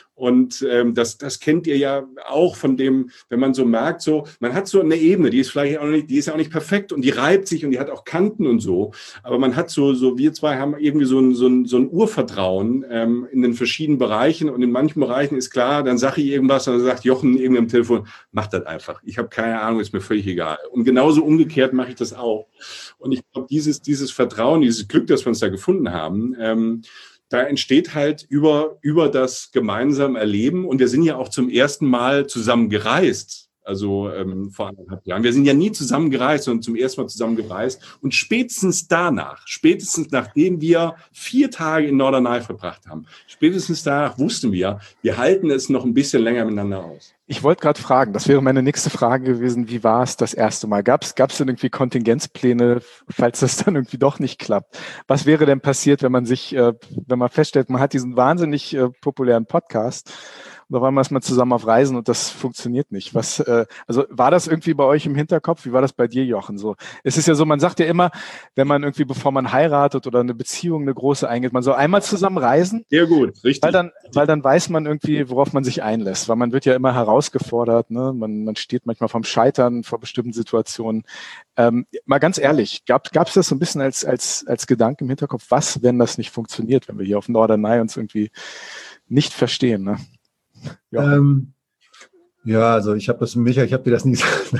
Und ähm, das, das kennt ihr ja auch von dem, wenn man so merkt, so, man hat so eine Ebene, die ist vielleicht auch nicht, die ist ja auch nicht perfekt und die reibt sich und die hat auch Kanten und so. Aber man hat so, so wir zwei haben irgendwie so ein, so ein, so ein Urvertrauen ähm, in den verschiedenen Bereichen, und in manchen Bereichen ist klar, dann sage ich irgendwas und dann sagt Jochen irgendwie am Telefon, mach das einfach. Ich habe keine Ahnung, ist mir völlig egal. Und genauso umgekehrt mache ich das auch. Und ich glaube, dieses, dieses Vertrauen, dieses Glück, das wir uns da gefunden haben, ähm, da entsteht halt über, über das gemeinsame Erleben. Und wir sind ja auch zum ersten Mal zusammen gereist. Also ähm, vor anderthalb Jahren. Wir sind ja nie zusammen gereist, sondern zum ersten Mal zusammen gereist. Und spätestens danach, spätestens nachdem wir vier Tage in Norderney verbracht haben, spätestens danach wussten wir, wir halten es noch ein bisschen länger miteinander aus. Ich wollte gerade fragen, das wäre meine nächste Frage gewesen, wie war es das erste Mal? Gab es denn irgendwie Kontingenzpläne, falls das dann irgendwie doch nicht klappt? Was wäre denn passiert, wenn man sich, äh, wenn man feststellt, man hat diesen wahnsinnig äh, populären Podcast und auf einmal ist man zusammen auf Reisen und das funktioniert nicht? Was, äh, also war das irgendwie bei euch im Hinterkopf? Wie war das bei dir, Jochen? So, es ist ja so, man sagt ja immer, wenn man irgendwie, bevor man heiratet oder eine Beziehung, eine große eingeht, man soll einmal zusammen reisen. Sehr gut, richtig. Weil dann, weil dann weiß man irgendwie, worauf man sich einlässt, weil man wird ja immer herausgefordert, ne? Man, man steht manchmal vom Scheitern vor bestimmten Situationen. Ähm, mal ganz ehrlich, gab es das so ein bisschen als, als, als Gedanke im Hinterkopf, was, wenn das nicht funktioniert, wenn wir hier auf Norderney uns irgendwie nicht verstehen, ne? Ja, ähm, ja also ich habe das, Michael, ich habe dir das nie gesagt.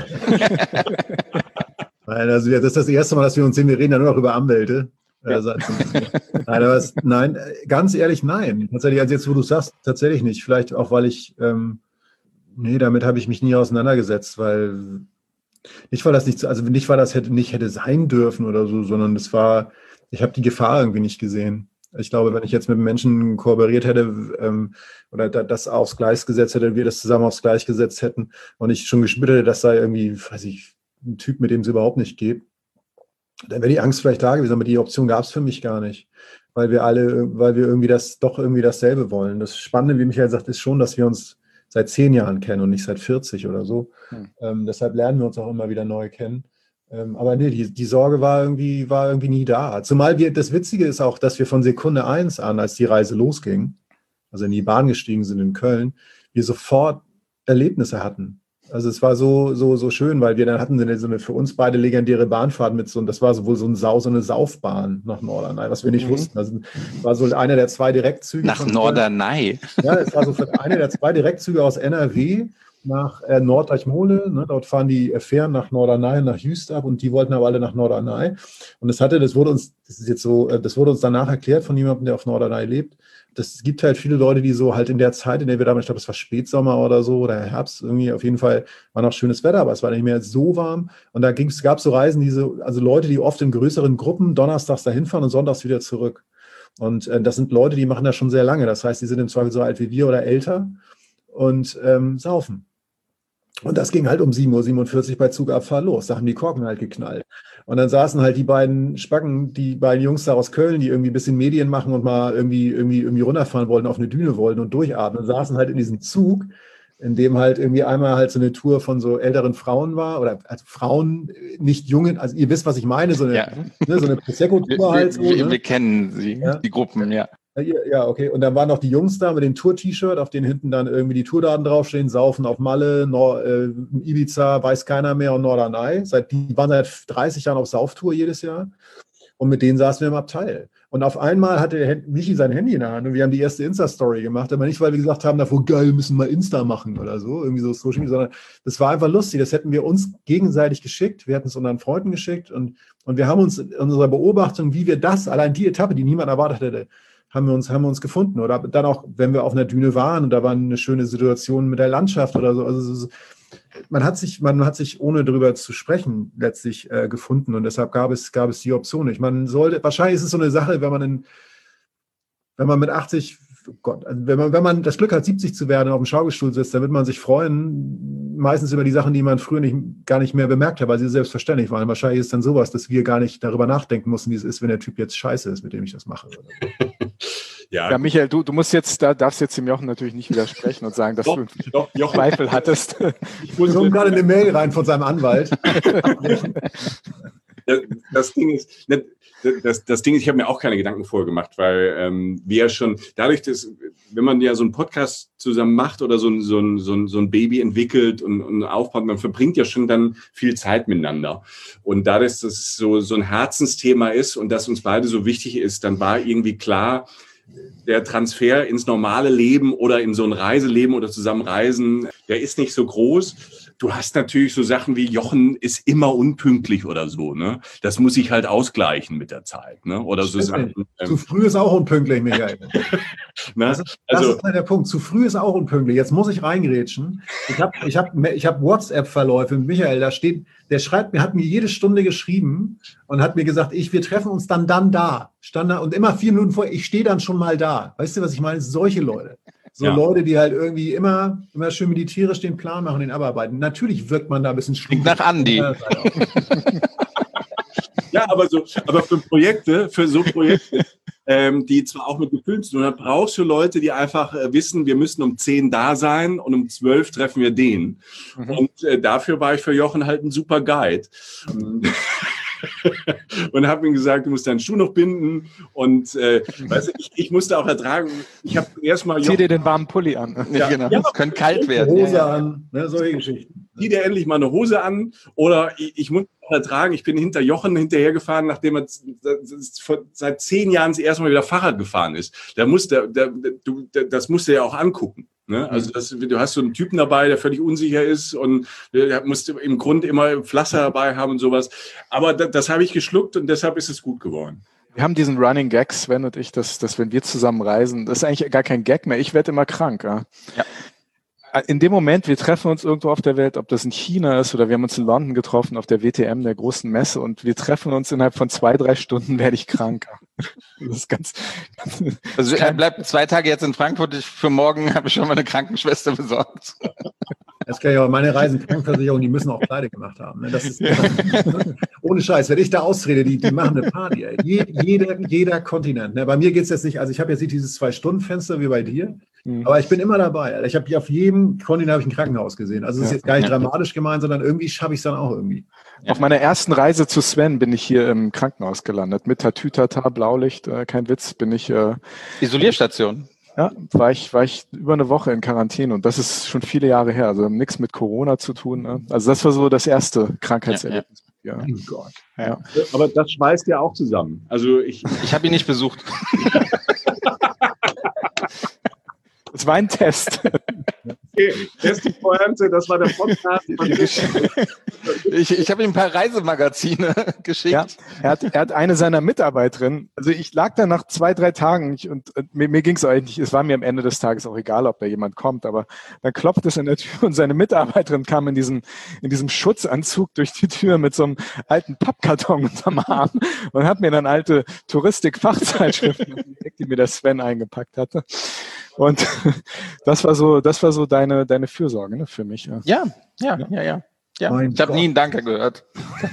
Nein, also das ist das erste Mal, dass wir uns sehen, wir reden ja nur noch über Anwälte. Ja. Also, nein, aber es, nein, ganz ehrlich, nein. Tatsächlich, also jetzt, wo du sagst, tatsächlich nicht. Vielleicht auch, weil ich, ähm, nee, damit habe ich mich nie auseinandergesetzt, weil, nicht weil das nicht, also nicht weil das hätte, nicht hätte sein dürfen oder so, sondern es war, ich habe die Gefahr irgendwie nicht gesehen. Ich glaube, wenn ich jetzt mit Menschen kooperiert hätte ähm, oder das aufs Gleis gesetzt hätte, wir das zusammen aufs Gleis gesetzt hätten und ich schon gespürt hätte, das sei irgendwie, weiß ich, ein Typ, mit dem es überhaupt nicht geht, dann wäre die Angst vielleicht da gewesen, aber die Option gab es für mich gar nicht, weil wir alle, weil wir irgendwie das, doch irgendwie dasselbe wollen. Das Spannende, wie Michael sagt, ist schon, dass wir uns seit zehn Jahren kennen und nicht seit vierzig oder so. Hm. Ähm, deshalb lernen wir uns auch immer wieder neu kennen. Ähm, aber nee, die, die Sorge war irgendwie, war irgendwie nie da. Zumal wir, das Witzige ist auch, dass wir von Sekunde eins an, als die Reise losging, also in die Bahn gestiegen sind in Köln, wir sofort Erlebnisse hatten. Also es war so, so, so schön, weil wir dann hatten so eine, so eine für uns beide legendäre Bahnfahrt mit so, und das war so wohl so, ein Sau, so eine Saufbahn nach Norderney, was wir nicht mhm. wussten. Also war so einer der zwei Direktzüge. Nach Norderney? Ja, es war so einer der zwei Direktzüge aus N R W nach äh, Norddeich-Mole. Ne, dort fahren die Fähren nach Norderney und nach Jüst ab und die wollten aber alle nach Norderney. Und das hatte, das wurde uns, das ist jetzt so, das wurde uns danach erklärt von jemandem, der auf Norderney lebt. Das gibt halt viele Leute, die so halt in der Zeit, in der wir damals, ich glaube, es war Spätsommer oder so oder Herbst, irgendwie auf jeden Fall war noch schönes Wetter, aber es war nicht mehr so warm. Und da gab es so Reisen, die so, also Leute, die oft in größeren Gruppen donnerstags dahin fahren und sonntags wieder zurück. Und äh, das sind Leute, die machen das schon sehr lange. Das heißt, die sind im Zweifel so alt wie wir oder älter und ähm, saufen. Und das ging halt um sieben Uhr siebenundvierzig bei Zugabfahrt los. Da haben die Korken halt geknallt. Und dann saßen halt die beiden Spacken, die beiden Jungs da aus Köln, die irgendwie ein bisschen Medien machen und mal irgendwie, irgendwie, irgendwie runterfahren wollten, auf eine Düne wollten und durchatmen, saßen halt in diesem Zug, in dem halt irgendwie einmal halt so eine Tour von so älteren Frauen war, oder also Frauen, nicht Jungen, also ihr wisst, was ich meine, so eine, ja. ne, so eine Prosecco-Tour halt. So, wir, ne? wir kennen sie, ja? Die Gruppen, ja. Ja, okay. Und dann waren noch die Jungs da mit dem Tour-T-Shirt, auf denen hinten dann irgendwie die Tourdaten draufstehen, saufen auf Malle, Nor- äh, Ibiza, weiß keiner mehr und Norderney. Seit, die waren seit dreißig Jahren auf Sauftour jedes Jahr. Und mit denen saßen wir im Abteil. Und auf einmal hatte Michi sein Handy in der Hand und wir haben die erste Insta-Story gemacht. Aber nicht, weil wir gesagt haben, davor geil, wir müssen mal Insta machen oder so, irgendwie so Social Media, sondern das war einfach lustig. Das hätten wir uns gegenseitig geschickt. Wir hätten es unseren Freunden geschickt und, und wir haben uns in unserer Beobachtung, wie wir das, allein die Etappe, die niemand erwartet hätte, haben wir uns, haben wir uns gefunden. Oder dann auch, wenn wir auf einer Düne waren und da war eine schöne Situation mit der Landschaft oder so. Also man hat sich, man hat sich, ohne darüber zu sprechen, letztlich äh, gefunden. Und deshalb gab es, gab es die Option nicht. Man sollte, wahrscheinlich ist es so eine Sache, wenn man in, wenn man mit achtzig, Gott, also wenn man, wenn man das Glück hat, siebzig zu werden und auf dem Schaukelstuhl sitzt, dann wird man sich freuen, meistens über die Sachen, die man früher nicht, gar nicht mehr bemerkt hat, weil sie selbstverständlich waren. Wahrscheinlich ist es dann sowas, dass wir gar nicht darüber nachdenken mussten, wie es ist, wenn der Typ jetzt scheiße ist, mit dem ich das mache. Ja, ja, Michael, du, du musst jetzt, da darfst jetzt dem Jochen natürlich nicht widersprechen und sagen, dass doch, du doch, Jochen, Zweifel hattest. Ich muss gerade eine Mail rein von seinem Anwalt. Das, das Ding ist, das, das Ding ist, ich habe mir auch keine Gedanken vorher gemacht, weil ähm, wir ja schon, dadurch, dass, wenn man ja so einen Podcast zusammen macht oder so ein, so ein, so ein, so ein Baby entwickelt und, und aufbaut, man verbringt ja schon dann viel Zeit miteinander. Und dadurch, dass es so, so ein Herzensthema ist und das uns beide so wichtig ist, dann war irgendwie klar, der Transfer ins normale Leben oder in so ein Reiseleben oder Zusammenreisen, der ist nicht so groß. Du hast natürlich so Sachen wie Jochen ist immer unpünktlich oder so, ne? Das muss sich halt ausgleichen mit der Zeit, ne? Oder so Sachen. Ähm, Zu früh ist auch unpünktlich, Michael. das, ist, das also, ist halt der Punkt. Zu früh ist auch unpünktlich. Jetzt muss ich reingrätschen. Ich habe ich hab, ich hab WhatsApp-Verläufe mit Michael, da steht, der schreibt mir, hat mir jede Stunde geschrieben und hat mir gesagt, ich, wir treffen uns dann dann da. Stand da und immer vier Minuten vorher, ich stehe dann schon mal da. Weißt du, was ich meine? Solche Leute. So ja. Leute, die halt irgendwie immer, immer schön meditierisch den Plan machen, den abarbeiten. Natürlich wirkt man da ein bisschen schwierig. Nach Andi. Ja, aber so, aber für Projekte, für so Projekte, ähm, die zwar auch mit Gefühlen zu tun haben, brauchst du Leute, die einfach äh, wissen, wir müssen um zehn da sein und um zwölf treffen wir den. Mhm. Und äh, dafür war ich für Jochen halt ein super Guide. Und habe ihm gesagt, du musst deinen Schuh noch binden und äh, weißt du, ich, ich musste auch ertragen, ich habe erstmal... Zieh dir den warmen Pulli an. Ja, genau. Ja, es könnte kalt werden. Hose ja, ja. an, ne, solche Geschichten. Zieh dir endlich mal eine Hose an oder ich, ich muss auch ertragen, ich bin hinter Jochen hinterhergefahren, nachdem er seit zehn Jahren das erste Mal wieder Fahrrad gefahren ist. Da muss der, der, du, der, das musst du ja auch angucken. Ne? Also das, du hast so einen Typen dabei, der völlig unsicher ist und der musste im Grunde immer Pflaster dabei haben und sowas. Aber das, das habe ich geschluckt und deshalb ist es gut geworden. Wir haben diesen Running Gag, Sven und ich, dass, dass wenn wir zusammen reisen, das ist eigentlich gar kein Gag mehr. Ich werde immer krank. Ja? Ja. In dem Moment, wir treffen uns irgendwo auf der Welt, ob das in China ist oder wir haben uns in London getroffen auf der W T M, der großen Messe, und wir treffen uns innerhalb von zwei, drei Stunden, werde ich krank. Das ist ganz, ganz also er bleibt zwei Tage jetzt in Frankfurt. Ich, für morgen habe ich schon mal eine Krankenschwester besorgt. Das kann ja auch meine Reisenkrankenversicherung, die müssen auch pleite gemacht haben. Ne? Das ist, ja. Ohne Scheiß, wenn ich da austrete, die, die machen eine Party. Ey. Je, jeder, jeder Kontinent. Ne? Bei mir geht es jetzt nicht, also ich habe jetzt nicht dieses Zwei-Stunden-Fenster wie bei dir, mhm. aber ich bin immer dabei. Alter. Ich habe auf jedem Kontinent habe ich ein Krankenhaus gesehen. Also es ist jetzt gar nicht ja. dramatisch gemeint, sondern irgendwie schaffe ich es dann auch irgendwie. Auf meiner ersten Reise zu Sven bin ich hier im Krankenhaus gelandet. Mit Tatütata, Blaulicht, äh, kein Witz, bin ich... Äh, Isolierstation. Ja, war ich, war ich über eine Woche in Quarantäne und das ist schon viele Jahre her, also nichts mit Corona zu tun. Ne? Also das war so das erste Krankheitserlebnis. Ja, ja. Oh Gott. Ja. Aber das schweißt ja auch zusammen. Also ich, ich habe ihn nicht besucht. Das war ein Test. Okay, Test die Pointe, das war der Podcast. Ich, ich habe ihm ein paar Reisemagazine geschickt. Ja, er hat, er hat eine seiner Mitarbeiterinnen, also ich lag da nach zwei, drei Tagen ich, und, und mir, mir ging es eigentlich, es war mir am Ende des Tages auch egal, ob da jemand kommt, aber dann klopft es an der Tür und seine Mitarbeiterin kam in diesem, in diesem Schutzanzug durch die Tür mit so einem alten Pappkarton unterm Arm und hat mir dann alte Touristik-Fachzeitschriften entdeckt, die mir der Sven eingepackt hatte. Und das war so, das war so deine, deine Fürsorge, ne, für mich. Ja, ja, ja, ja, ja. ja. Ich habe nie einen Danke gehört.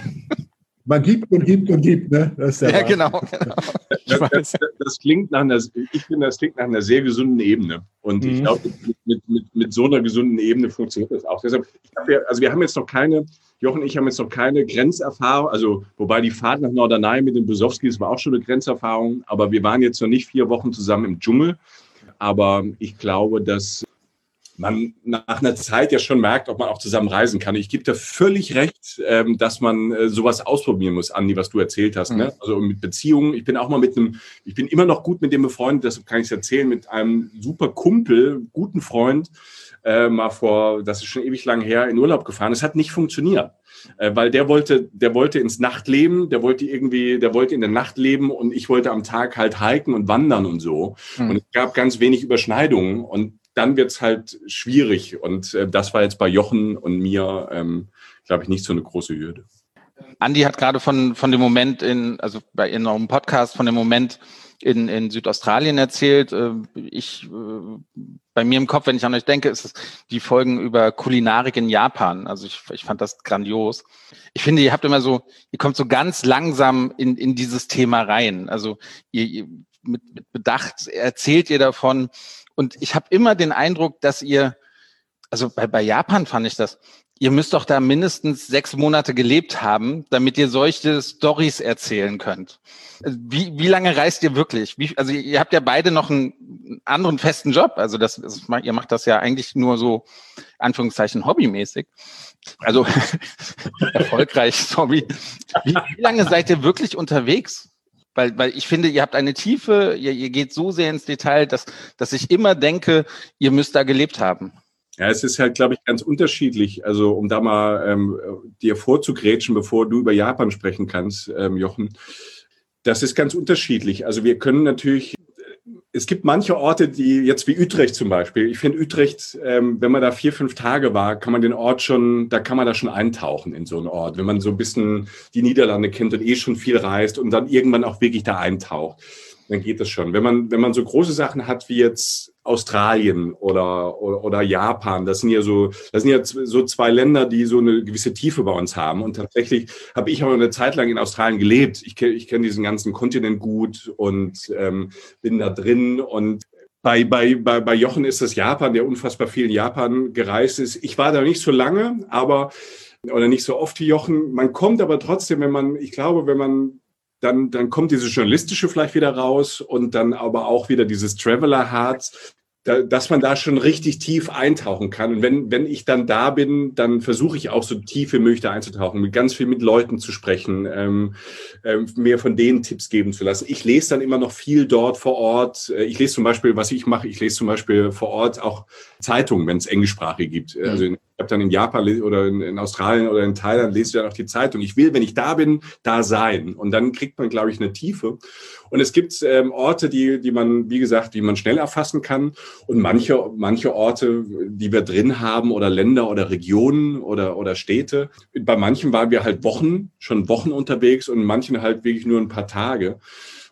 Man gibt und gibt und gibt, ne? Das ist der ja, genau. genau. Das, das, das klingt nach einer, ich finde, das klingt nach einer sehr gesunden Ebene. Und mhm. ich glaube, mit, mit, mit so einer gesunden Ebene funktioniert das auch. Deshalb, ich hab ja, also wir haben jetzt noch keine, Jochen und ich haben jetzt noch keine Grenzerfahrung, also wobei die Fahrt nach Norderney mit den Besowskis war auch schon eine Grenzerfahrung, aber wir waren jetzt noch nicht vier Wochen zusammen im Dschungel. Aber ich glaube, dass man nach einer Zeit ja schon merkt, ob man auch zusammen reisen kann. Ich gebe dir völlig recht, dass man sowas ausprobieren muss, Andi, was du erzählt hast. Mhm. Ne? Also mit Beziehungen. Ich bin auch mal mit einem, ich bin immer noch gut mit dem befreundet, deshalb kann ich es erzählen, mit einem super Kumpel, guten Freund, äh, mal vor, das ist schon ewig lang her, in Urlaub gefahren. Es hat nicht funktioniert. Äh, weil der wollte, der wollte ins Nachtleben, der wollte irgendwie, der wollte in der Nacht leben und ich wollte am Tag halt hiken und wandern und so. Mhm. Und es gab ganz wenig Überschneidungen und dann wird's halt schwierig. Und äh, das war jetzt bei Jochen und mir, ähm, glaube ich, nicht so eine große Hürde. Andi hat gerade von, von dem Moment in, also bei in eurem Podcast, von dem Moment in, in Südaustralien erzählt. Ich, bei mir im Kopf, wenn ich an euch denke, ist es die Folgen über Kulinarik in Japan. Also ich, ich fand das grandios. Ich finde, ihr habt immer so, ihr kommt so ganz langsam in, in dieses Thema rein. Also ihr, ihr mit, mit Bedacht erzählt ihr davon. Und ich habe immer den Eindruck, dass ihr, also bei, bei Japan fand ich das, ihr müsst doch da mindestens sechs Monate gelebt haben, damit ihr solche Storys erzählen könnt. Wie, wie lange reist ihr wirklich? Wie, also ihr habt ja beide noch einen anderen festen Job. Also das, das ihr macht das ja eigentlich nur so, Anführungszeichen, hobbymäßig. Also erfolgreich, sorry. Wie, wie lange seid ihr wirklich unterwegs? Weil, weil ich finde, ihr habt eine Tiefe, ihr, ihr geht so sehr ins Detail, dass, dass ich immer denke, ihr müsst da gelebt haben. Ja, es ist halt, glaube ich, ganz unterschiedlich. Also um da mal ähm, dir vorzugrätschen, bevor du über Japan sprechen kannst, ähm, Jochen. Das ist ganz unterschiedlich. Also wir können natürlich, es gibt manche Orte, die jetzt wie Utrecht zum Beispiel. Ich finde Utrecht, ähm, wenn man da vier, fünf Tage war, kann man den Ort schon, da kann man da schon eintauchen in so einen Ort. Wenn man so ein bisschen die Niederlande kennt und eh schon viel reist und dann irgendwann auch wirklich da eintaucht, dann geht das schon. Wenn man, wenn man so große Sachen hat wie jetzt Australien oder, oder, oder Japan, das sind ja so, das sind ja so zwei Länder, die so eine gewisse Tiefe bei uns haben. Und tatsächlich habe ich auch eine Zeit lang in Australien gelebt. Ich kenne, ich kenne diesen ganzen Kontinent gut und ähm, bin da drin. Und bei, bei, bei, bei Jochen ist das Japan, der unfassbar viel in Japan gereist ist. Ich war da nicht so lange, aber, oder nicht so oft wie Jochen. Man kommt aber trotzdem, wenn man, ich glaube, wenn man Dann, dann kommt dieses Journalistische vielleicht wieder raus und dann aber auch wieder dieses Traveler-Herz, da, dass man da schon richtig tief eintauchen kann. Und wenn, wenn ich dann da bin, dann versuche ich auch so tief wie möglich da einzutauchen, mit ganz viel mit Leuten zu sprechen, ähm, ähm, mir von denen Tipps geben zu lassen. Ich lese dann immer noch viel dort vor Ort. Ich lese zum Beispiel, was ich mache, ich lese zum Beispiel vor Ort auch Zeitungen, wenn es englischsprachig gibt. Mhm. Also ich habe dann in Japan oder in, in Australien oder in Thailand lese ich dann auch die Zeitung. Ich will, wenn ich da bin, da sein. Und dann kriegt man, glaube ich, eine Tiefe. Und es gibt ähm, Orte, die, die man, wie gesagt, die man schnell erfassen kann. Und manche, manche Orte, die wir drin haben oder Länder oder Regionen oder, oder Städte. Bei manchen waren wir halt Wochen, schon Wochen unterwegs und in manchen halt wirklich nur ein paar Tage.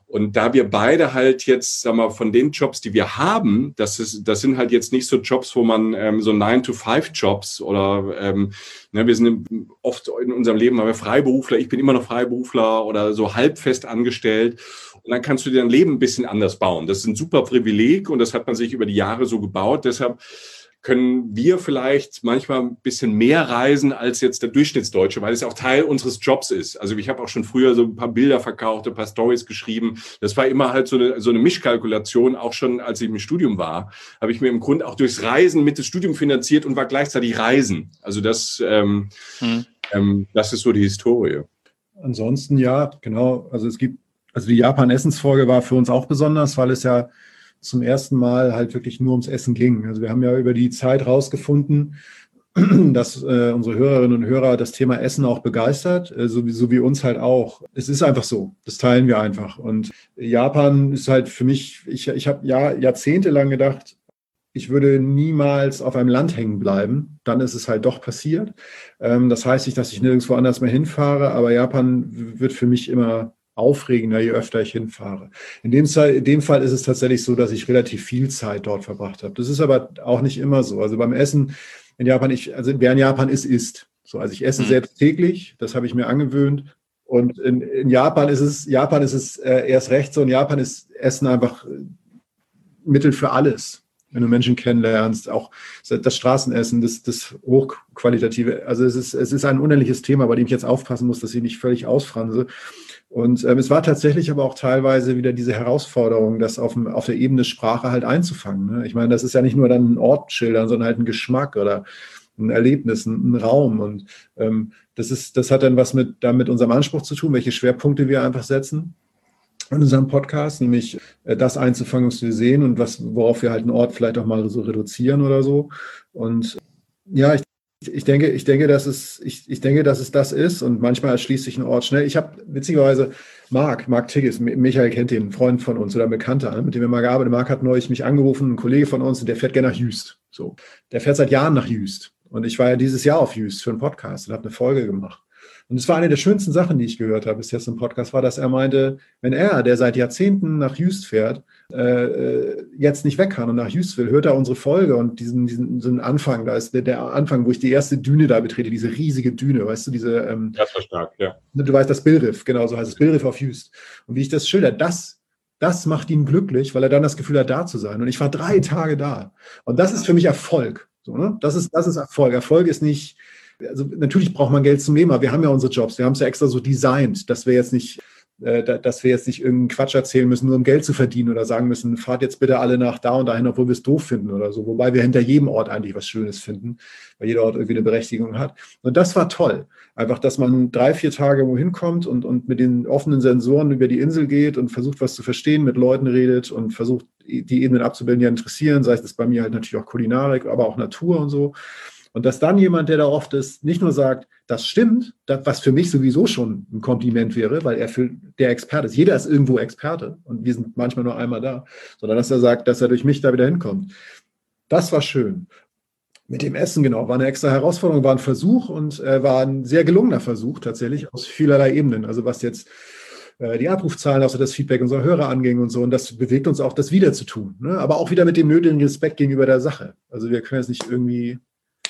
Und da wir beide halt jetzt, sag mal, von den Jobs, die wir haben, das ist, das sind halt jetzt nicht so Jobs, wo man ähm, so nine to five Jobs oder ähm, ne, wir sind oft in unserem Leben haben wir Freiberufler, ich bin immer noch Freiberufler oder so halbfest angestellt. Und dann kannst du dir dein Leben ein bisschen anders bauen. Das ist ein super Privileg und das hat man sich über die Jahre so gebaut. Deshalb können wir vielleicht manchmal ein bisschen mehr reisen als jetzt der Durchschnittsdeutsche, weil es auch Teil unseres Jobs ist. Also ich habe auch schon früher so ein paar Bilder verkauft, ein paar Stories geschrieben. Das war immer halt so eine, so eine Mischkalkulation. Auch schon als ich im Studium war, habe ich mir im Grunde auch durchs Reisen mit dem Studium finanziert und war gleichzeitig Reisen. Also das, ähm, hm. ähm, das ist so die Historie. Ansonsten ja, genau. Also es gibt, also die Japan-Essensfolge war für uns auch besonders, weil es ja zum ersten Mal halt wirklich nur ums Essen ging. Also wir haben ja über die Zeit rausgefunden, dass äh, unsere Hörerinnen und Hörer das Thema Essen auch begeistert, äh, so, wie, so wie uns halt auch. Es ist einfach so, das teilen wir einfach. Und Japan ist halt für mich, ich, ich habe ja jahrzehntelang gedacht, ich würde niemals auf einem Land hängen bleiben. Dann ist es halt doch passiert. Ähm, das heißt nicht, dass ich nirgendwo anders mehr hinfahre, aber Japan wird für mich immer aufregender, je öfter ich hinfahre. In dem, in dem Fall ist es tatsächlich so, dass ich relativ viel Zeit dort verbracht habe. Das ist aber auch nicht immer so. Also beim Essen in Japan, ich, also wer in Japan ist, isst. So, also ich esse mhm. selbst täglich, das habe ich mir angewöhnt. Und in, in Japan ist es, Japan ist es äh, erst recht so. In Japan ist Essen einfach Mittel für alles. Wenn du Menschen kennenlernst, auch das Straßenessen, das, das hochqualitative. Also es ist, es ist ein unendliches Thema, bei dem ich jetzt aufpassen muss, dass ich nicht völlig ausfranse. Und ähm, es war tatsächlich aber auch teilweise wieder diese Herausforderung, das auf, dem, auf der Ebene Sprache halt einzufangen. Ne? Ich meine, das ist ja nicht nur dann ein Ort schildern, sondern halt ein Geschmack oder ein Erlebnis, ein, ein Raum. Und ähm, das ist, das hat dann was mit, da mit unserem Anspruch zu tun, welche Schwerpunkte wir einfach setzen in unserem Podcast, nämlich äh, das einzufangen, was wir sehen und was, worauf wir halt einen Ort vielleicht auch mal so reduzieren oder so. Und ja, ich Ich denke, ich denke, dass es, ich, ich denke, dass es das ist und manchmal erschließt sich ein Ort schnell. Ich habe witzigerweise Marc, Marc Tigges, Michael kennt den, ein Freund von uns oder ein Bekannter, mit dem wir mal gearbeitet. Marc hat neulich mich angerufen, ein Kollege von uns, und der fährt gerne nach Jüst. So, der fährt seit Jahren nach Jüst und ich war ja dieses Jahr auf Jüst für einen Podcast und habe eine Folge gemacht. Und es war eine der schönsten Sachen, die ich gehört habe bis jetzt im Podcast, war, dass er meinte, wenn er, der seit Jahrzehnten nach Jüst fährt, äh, jetzt nicht weg kann und nach Jüst will, hört er unsere Folge und diesen, diesen, diesen Anfang, da ist der, der Anfang, wo ich die erste Düne da betrete, diese riesige Düne, weißt du, diese... Ähm, das war stark, ja. Du weißt, das Billriff, genau so heißt es, Billriff auf Jüst. Und wie ich das schilder, das, das macht ihn glücklich, weil er dann das Gefühl hat, da zu sein. Und ich war drei Tage da. Und das ist für mich Erfolg. So, ne? Das ist, das ist Erfolg. Erfolg ist nicht... Also natürlich braucht man Geld zum Leben, aber wir haben ja unsere Jobs, wir haben es ja extra so designt, dass wir jetzt nicht, äh, dass wir jetzt nicht irgendeinen Quatsch erzählen müssen, nur um Geld zu verdienen oder sagen müssen, fahrt jetzt bitte alle nach da und dahin, obwohl wir es doof finden oder so. Wobei wir hinter jedem Ort eigentlich was Schönes finden, weil jeder Ort irgendwie eine Berechtigung hat. Und das war toll. Einfach, dass man drei, vier Tage wohin kommt und, und mit den offenen Sensoren über die Insel geht und versucht, was zu verstehen, mit Leuten redet und versucht, die Ebenen abzubilden, die einen interessieren, sei es bei mir halt natürlich auch Kulinarik, aber auch Natur und so. Und dass dann jemand, der da oft ist, nicht nur sagt, das stimmt, das, was für mich sowieso schon ein Kompliment wäre, weil er für der Experte ist. Jeder ist irgendwo Experte und wir sind manchmal nur einmal da, sondern dass er sagt, dass er durch mich da wieder hinkommt. Das war schön. Mit dem Essen, genau, war eine extra Herausforderung, war ein Versuch und äh, war ein sehr gelungener Versuch tatsächlich aus vielerlei Ebenen. Also was jetzt äh, die Abrufzahlen, also das Feedback unserer Hörer anging und so. Und das bewegt uns auch, das wieder zu tun. Ne? Aber auch wieder mit dem nötigen Respekt gegenüber der Sache. Also wir können jetzt nicht irgendwie...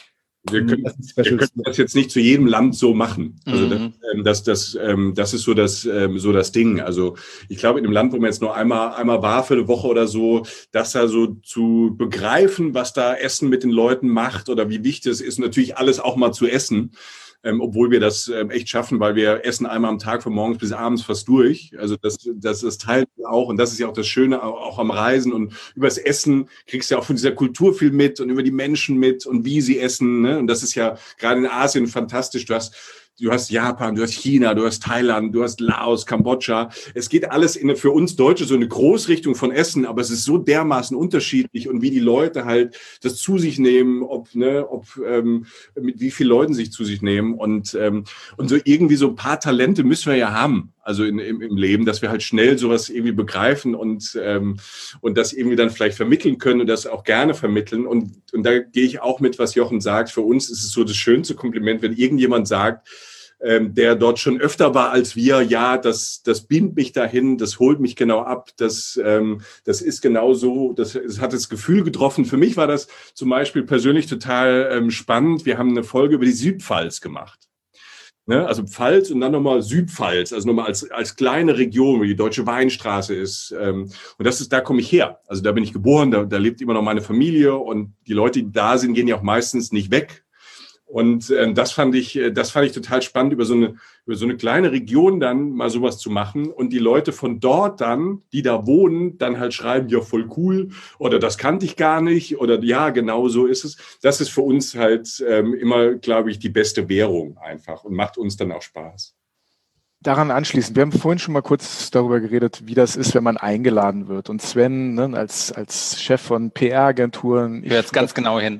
Wir können, wir können das jetzt nicht zu jedem Land so machen. Also mhm. das, das, das, das ist so das, so das Ding. Also ich glaube, in einem Land, wo man jetzt nur einmal, einmal war für eine Woche oder so, das da so zu begreifen, was da Essen mit den Leuten macht oder wie wichtig es ist, natürlich alles auch mal zu essen. Ähm, obwohl wir das ähm, echt schaffen, weil wir essen einmal am Tag von morgens bis abends fast durch. Also das, das, das teilen wir auch und das ist ja auch das Schöne auch, auch am Reisen und übers Essen kriegst du ja auch von dieser Kultur viel mit und über die Menschen mit und wie sie essen. Ne? Und das ist ja gerade in Asien fantastisch. Du hast Du hast Japan, du hast China, du hast Thailand, du hast Laos, Kambodscha. Es geht alles in eine, für uns Deutsche so eine Großrichtung von Essen, aber es ist so dermaßen unterschiedlich und wie die Leute halt das zu sich nehmen, ob, ne, ob ähm, mit wie vielen Leuten sich zu sich nehmen und, ähm, und so irgendwie so ein paar Talente müssen wir ja haben, also in, im, im Leben, dass wir halt schnell sowas irgendwie begreifen und, ähm, und das irgendwie dann vielleicht vermitteln können und das auch gerne vermitteln. Und, und da gehe ich auch mit, was Jochen sagt. Für uns ist es so das schönste Kompliment, wenn irgendjemand sagt, ähm, der dort schon öfter war als wir. Ja, das, das beamt mich dahin, das holt mich genau ab, das, ähm, das ist genau so, das, das hat das Gefühl getroffen. Für mich war das zum Beispiel persönlich total ähm, spannend. Wir haben eine Folge über die Südpfalz gemacht. Ne, also Pfalz und dann nochmal Südpfalz, also nochmal als, als kleine Region, wo die Deutsche Weinstraße ist. Ähm, und das ist, da komme ich her. Also da bin ich geboren, da, da lebt immer noch meine Familie und die Leute, die da sind, gehen ja auch meistens nicht weg. Und ähm, das fand ich, das fand ich total spannend, über so eine, über so eine kleine Region dann mal sowas zu machen und die Leute von dort dann, die da wohnen, dann halt schreiben, ja, voll cool oder das kannte ich gar nicht oder ja, genau so ist es. Das ist für uns halt ähm, immer, glaube ich, die beste Währung einfach und macht uns dann auch Spaß. Daran anschließend, wir haben vorhin schon mal kurz darüber geredet, wie das ist, wenn man eingeladen wird. Und Sven, ne, als, als Chef von P R-Agenturen. Ich höre jetzt ganz genau hin.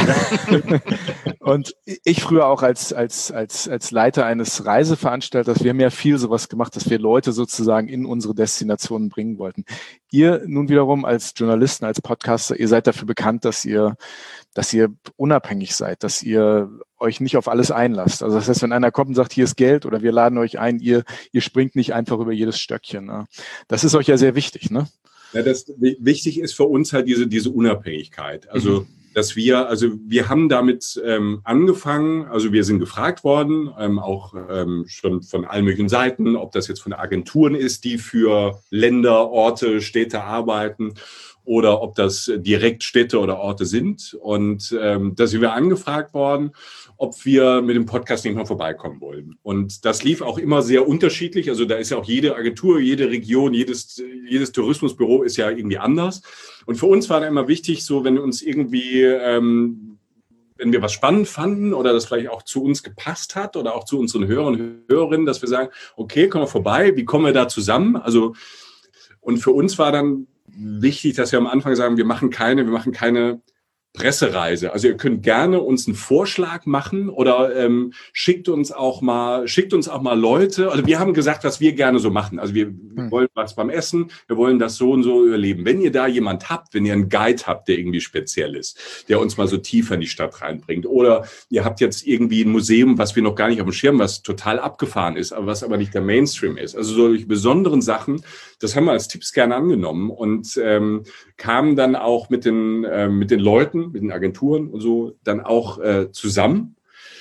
Und ich früher auch als, als, als, als Leiter eines Reiseveranstalters, wir haben ja viel sowas gemacht, dass wir Leute sozusagen in unsere Destinationen bringen wollten. Ihr nun wiederum als Journalisten, als Podcaster, ihr seid dafür bekannt, dass ihr, dass ihr unabhängig seid, dass ihr euch nicht auf alles einlasst. Also das heißt, wenn einer kommt und sagt, hier ist Geld oder wir laden euch ein, ihr, ihr springt nicht einfach über jedes Stöckchen. Ne? Das ist euch ja sehr wichtig, ne? Ja, das wichtig ist für uns halt diese, diese Unabhängigkeit. Also, mhm. dass wir, also wir haben damit ähm, angefangen, also wir sind gefragt worden, ähm, auch ähm, schon von allen möglichen Seiten, ob das jetzt von Agenturen ist, die für Länder, Orte, Städte arbeiten oder ob das direkt Städte oder Orte sind. Und ähm, da sind wir angefragt worden, ob wir mit dem Podcast nicht mal vorbeikommen wollen. Und das lief auch immer sehr unterschiedlich. Also da ist ja auch jede Agentur, jede Region, jedes, jedes Tourismusbüro ist ja irgendwie anders. Und für uns war da immer wichtig, so wenn uns irgendwie, ähm, wenn wir was spannend fanden oder das vielleicht auch zu uns gepasst hat oder auch zu unseren Hörern und Hörerinnen, dass wir sagen, okay, kommen wir vorbei, wie kommen wir da zusammen? Also, und für uns war dann wichtig, dass wir am Anfang sagen, wir machen keine, wir machen keine Pressereise. Also ihr könnt gerne uns einen Vorschlag machen oder ähm, schickt uns auch mal, schickt uns auch mal Leute. Also wir haben gesagt, was wir gerne so machen. Also wir hm. wollen was beim Essen, wir wollen das so und so erleben. Wenn ihr da jemand habt, wenn ihr einen Guide habt, der irgendwie speziell ist, der uns mal so tiefer in die Stadt reinbringt, oder ihr habt jetzt irgendwie ein Museum, was wir noch gar nicht auf dem Schirm, was total abgefahren ist, aber was aber nicht der Mainstream ist. Also solche besonderen Sachen, das haben wir als Tipps gerne angenommen und ähm, kamen dann auch mit den äh, mit den Leuten, mit den Agenturen und so dann auch äh, zusammen.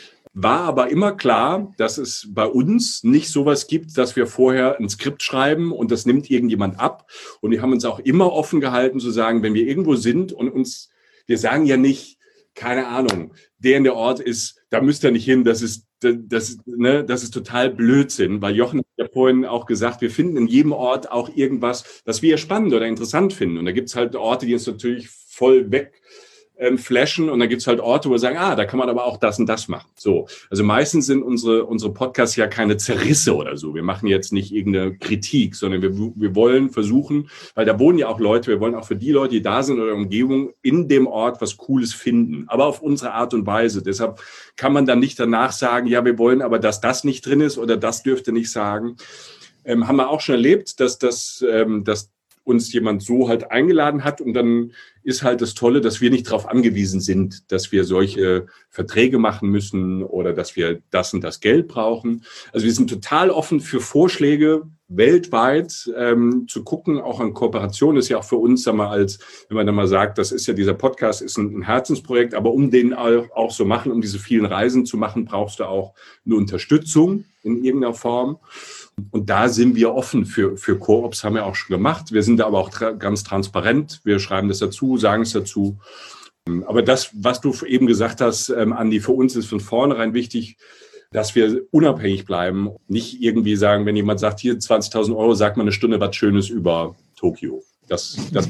War aber immer klar, dass es bei uns nicht sowas gibt, dass wir vorher ein Skript schreiben und das nimmt irgendjemand ab. Und wir haben uns auch immer offen gehalten zu sagen, wenn wir irgendwo sind und uns, wir sagen ja nicht, keine Ahnung, der in der Ort ist, da müsst ihr nicht hin, das ist, das, ne, das ist total Blödsinn, weil Jochen hat ja vorhin auch gesagt, wir finden in jedem Ort auch irgendwas, was wir spannend oder interessant finden. Und da gibt es halt Orte, die uns natürlich voll weg ähm, flashen und dann gibt es halt Orte, wo wir sagen, ah, da kann man aber auch das und das machen. So, also meistens sind unsere, unsere Podcasts ja keine Zerrisse oder so. Wir machen jetzt nicht irgendeine Kritik, sondern wir, wir wollen versuchen, weil da wohnen ja auch Leute, wir wollen auch für die Leute, die da sind oder Umgebung, in dem Ort was Cooles finden, aber auf unsere Art und Weise. Deshalb kann man dann nicht danach sagen, ja, wir wollen aber, dass das nicht drin ist oder das dürfte nicht sagen. Ähm, haben wir auch schon erlebt, dass das, ähm, dass uns jemand so halt eingeladen hat und dann ist halt das Tolle, dass wir nicht darauf angewiesen sind, dass wir solche Verträge machen müssen oder dass wir das und das Geld brauchen. Also wir sind total offen für Vorschläge weltweit ähm, zu gucken, auch an Kooperation ist ja auch für uns, sagen wir, als wenn man dann mal sagt, das ist ja dieser Podcast, ist ein, ein Herzensprojekt, aber um den auch, auch so machen, um diese vielen Reisen zu machen, brauchst du auch eine Unterstützung in irgendeiner Form. Und da sind wir offen für, für Koops, haben wir auch schon gemacht. Wir sind da aber auch tra- ganz transparent. Wir schreiben das dazu, sagen es dazu. Aber das, was du eben gesagt hast, ähm, Andi, für uns ist von vornherein wichtig, dass wir unabhängig bleiben. Nicht irgendwie sagen, wenn jemand sagt, hier zwanzigtausend Euro, sag mal eine Stunde was Schönes über Tokio. Das, das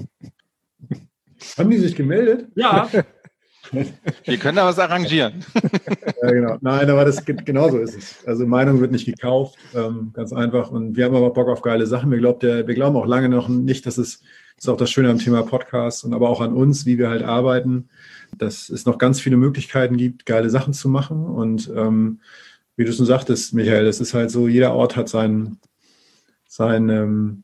Haben die sich gemeldet? Ja. Wir können da was arrangieren. Ja, genau. Nein, aber das genauso ist es. Also Meinung wird nicht gekauft, ähm, ganz einfach. Und wir haben aber Bock auf geile Sachen. Wir, glaubt der, wir glauben auch lange noch nicht, dass es, das ist auch das Schöne am Thema Podcast und aber auch an uns, wie wir halt arbeiten, dass es noch ganz viele Möglichkeiten gibt, geile Sachen zu machen. Und ähm, wie du schon sagtest, Michael, das ist halt so, jeder Ort hat sein, sein ähm,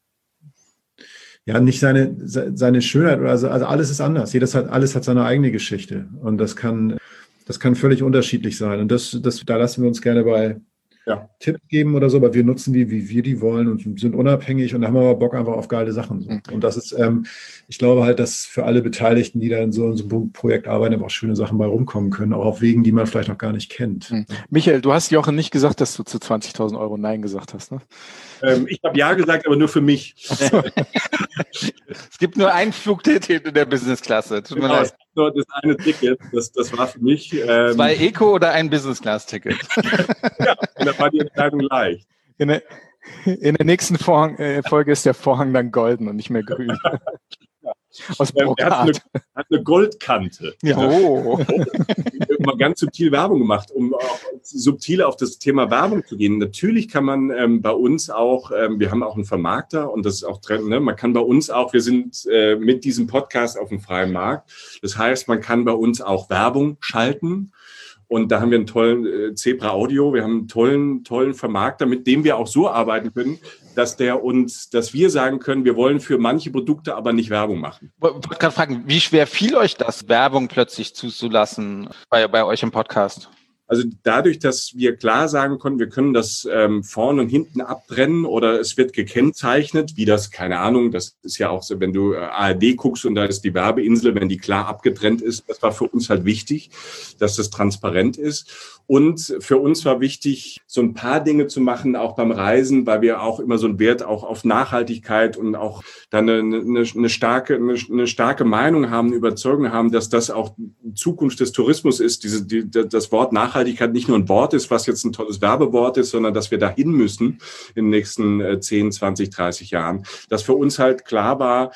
ja, nicht seine, seine Schönheit, also, also alles ist anders. Jedes hat, alles hat seine eigene Geschichte. Und das kann, Das kann völlig unterschiedlich sein. Und das, das, da lassen wir uns gerne bei Ja. Tipps geben oder so, aber wir nutzen die, wie wir die wollen und sind unabhängig und haben aber Bock einfach auf geile Sachen. So. Und das ist, ähm, ich glaube halt, dass für alle Beteiligten, die da in so, in so einem Projekt arbeiten, aber auch schöne Sachen bei rumkommen können, auch auf Wegen, die man vielleicht noch gar nicht kennt. Mhm. Michael, du hast Jochen nicht gesagt, dass du zu zwanzigtausend Euro Nein gesagt hast, ne? Ähm, ich habe ja gesagt, aber nur für mich. Es gibt nur ein Flugticket in der Business-Klasse. Tut mir Genau, leid. es gibt nur das eine Ticket, das, das war für mich. Ähm, Zwei Eco oder ein Business-Class-Ticket? Ja, und da war die Entscheidung leicht. In der, in der nächsten Vorhang, äh, Folge ist der Vorhang dann golden und nicht mehr grün. Aus Ähm, er hat eine, Brokat. hat eine Goldkante. Ja. Oh. Mal ganz subtil Werbung gemacht, um auch subtil auf das Thema Werbung zu gehen. Natürlich kann man ähm, bei uns auch, ähm, wir haben auch einen Vermarkter und das ist auch Trend, ne? Man kann bei uns auch, wir sind äh, mit diesem Podcast auf dem freien Markt. Das heißt, man kann bei uns auch Werbung schalten. Und da haben wir einen tollen äh, Zebra Audio, wir haben einen tollen, tollen Vermarkter, mit dem wir auch so arbeiten können, dass der uns, dass wir sagen können, wir wollen für manche Produkte aber nicht Werbung machen. Ich wollte gerade fragen, wie schwer fiel euch das, Werbung plötzlich zuzulassen bei, bei euch im Podcast? Also dadurch, dass wir klar sagen konnten, wir können das ähm, vorne und hinten abtrennen oder es wird gekennzeichnet, wie das, keine Ahnung, das ist ja auch so, wenn du äh, A R D guckst und da ist die Werbeinsel, wenn die klar abgetrennt ist, das war für uns halt wichtig, dass das transparent ist. Und für uns war wichtig, so ein paar Dinge zu machen, auch beim Reisen, weil wir auch immer so einen Wert auch auf Nachhaltigkeit und auch dann eine, eine, eine starke, eine, eine starke Meinung haben, eine Überzeugung haben, dass das auch Zukunft des Tourismus ist. Diese, die, das Wort Nachhaltigkeit nicht nur ein Wort ist, was jetzt ein tolles Werbewort ist, sondern dass wir dahin müssen in den nächsten zehn, zwanzig, dreißig Jahren. Dass für uns halt klar war,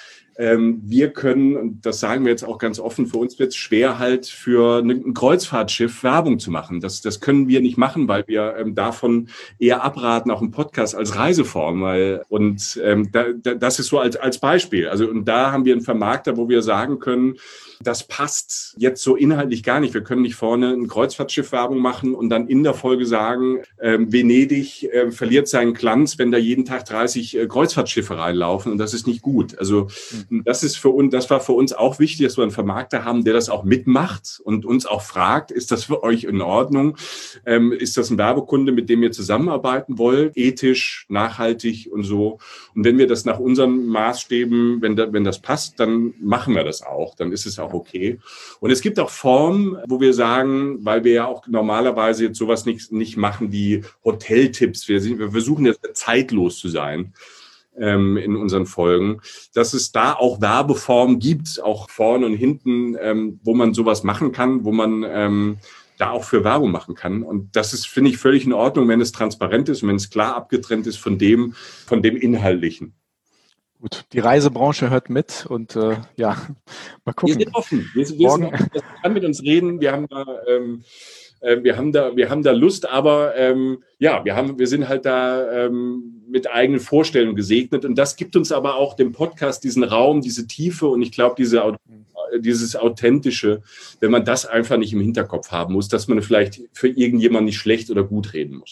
wir können, und das sagen wir jetzt auch ganz offen, für uns wird es schwer, halt für ein Kreuzfahrtschiff Werbung zu machen. Das, das können wir nicht machen, weil wir ähm, davon eher abraten, auch im Podcast als Reiseform. Weil, und ähm, da, da, das ist so als, als Beispiel. Also und da haben wir einen Vermarkter, wo wir sagen können, das passt jetzt so inhaltlich gar nicht. Wir können nicht vorne ein Kreuzfahrtschiff Werbung machen und dann in der Folge sagen, ähm, Venedig äh, verliert seinen Glanz, wenn da jeden Tag dreißig äh, Kreuzfahrtschiffe reinlaufen und das ist nicht gut. Also das ist für uns, das war für uns auch wichtig, dass wir einen Vermarkter haben, der das auch mitmacht und uns auch fragt, ist das für euch in Ordnung? Ähm, ist das ein Werbekunde, mit dem ihr zusammenarbeiten wollt? Ethisch, nachhaltig und so. Und wenn wir das nach unseren Maßstäben, wenn, da, wenn das passt, dann machen wir das auch. Dann ist es auch okay. Und es gibt auch Formen, wo wir sagen, weil wir ja auch normalerweise jetzt sowas nicht, nicht machen wie Hoteltipps. Wir, sind, wir versuchen jetzt zeitlos zu sein ähm, in unseren Folgen, dass es da auch Werbeformen gibt, auch vorne und hinten, ähm, wo man sowas machen kann, wo man ähm, da auch für Werbung machen kann. Und das ist, finde ich, völlig in Ordnung, wenn es transparent ist und wenn es klar abgetrennt ist von dem, von dem Inhaltlichen. Gut, die Reisebranche hört mit und äh, ja, mal gucken. Wir sind offen. Wir, wir sind offen. Das kann mit uns reden. Wir haben da, ähm, äh, wir haben da, wir haben da Lust, aber ähm, ja, wir haben, wir sind halt da ähm, mit eigenen Vorstellungen gesegnet und das gibt uns aber auch dem Podcast diesen Raum, diese Tiefe und ich glaube diese dieses Authentische, wenn man das einfach nicht im Hinterkopf haben muss, dass man vielleicht für irgendjemanden nicht schlecht oder gut reden muss.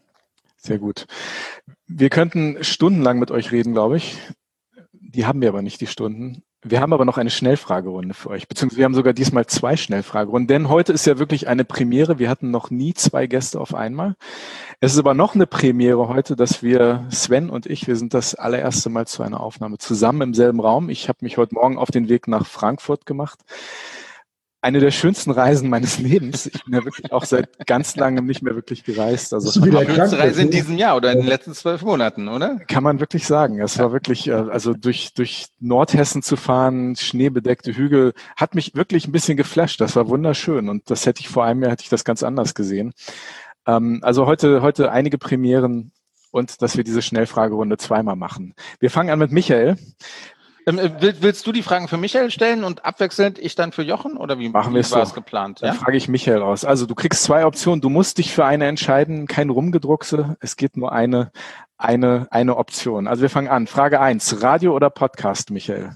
Sehr gut. Wir könnten stundenlang mit euch reden, glaube ich. Die haben wir aber nicht, die Stunden. Wir haben aber noch eine Schnellfragerunde für euch, beziehungsweise wir haben sogar diesmal zwei Schnellfragerunden, denn heute ist ja wirklich eine Premiere. Wir hatten noch nie zwei Gäste auf einmal. Es ist aber noch eine Premiere heute, dass wir, Sven und ich, wir sind das allererste Mal zu einer Aufnahme zusammen im selben Raum. Ich habe mich heute Morgen auf den Weg nach Frankfurt gemacht. Eine der schönsten Reisen meines Lebens. Ich bin ja wirklich auch seit ganz langem nicht mehr wirklich gereist. Also die schönste Reise in diesem Jahr oder in den letzten zwölf Monaten, oder? Kann man wirklich sagen. Es war wirklich, also durch, durch Nordhessen zu fahren, schneebedeckte Hügel, hat mich wirklich ein bisschen geflasht. Das war wunderschön und das hätte ich vor einem Jahr, hätte ich das ganz anders gesehen. Also heute, heute einige Premieren und dass wir diese Schnellfragerunde zweimal machen. Wir fangen an mit Michael. Ähm, willst du die Fragen für Michael stellen und abwechselnd ich dann für Jochen? Oder wie, Machen wie wir war so. es geplant? Dann Ja? frage ich Michael raus. Also du kriegst zwei Optionen. Du musst dich für eine entscheiden. Kein Rumgedruckse. Es geht nur eine, eine, eine Option. Also wir fangen an. Frage eins. Radio oder Podcast, Michael?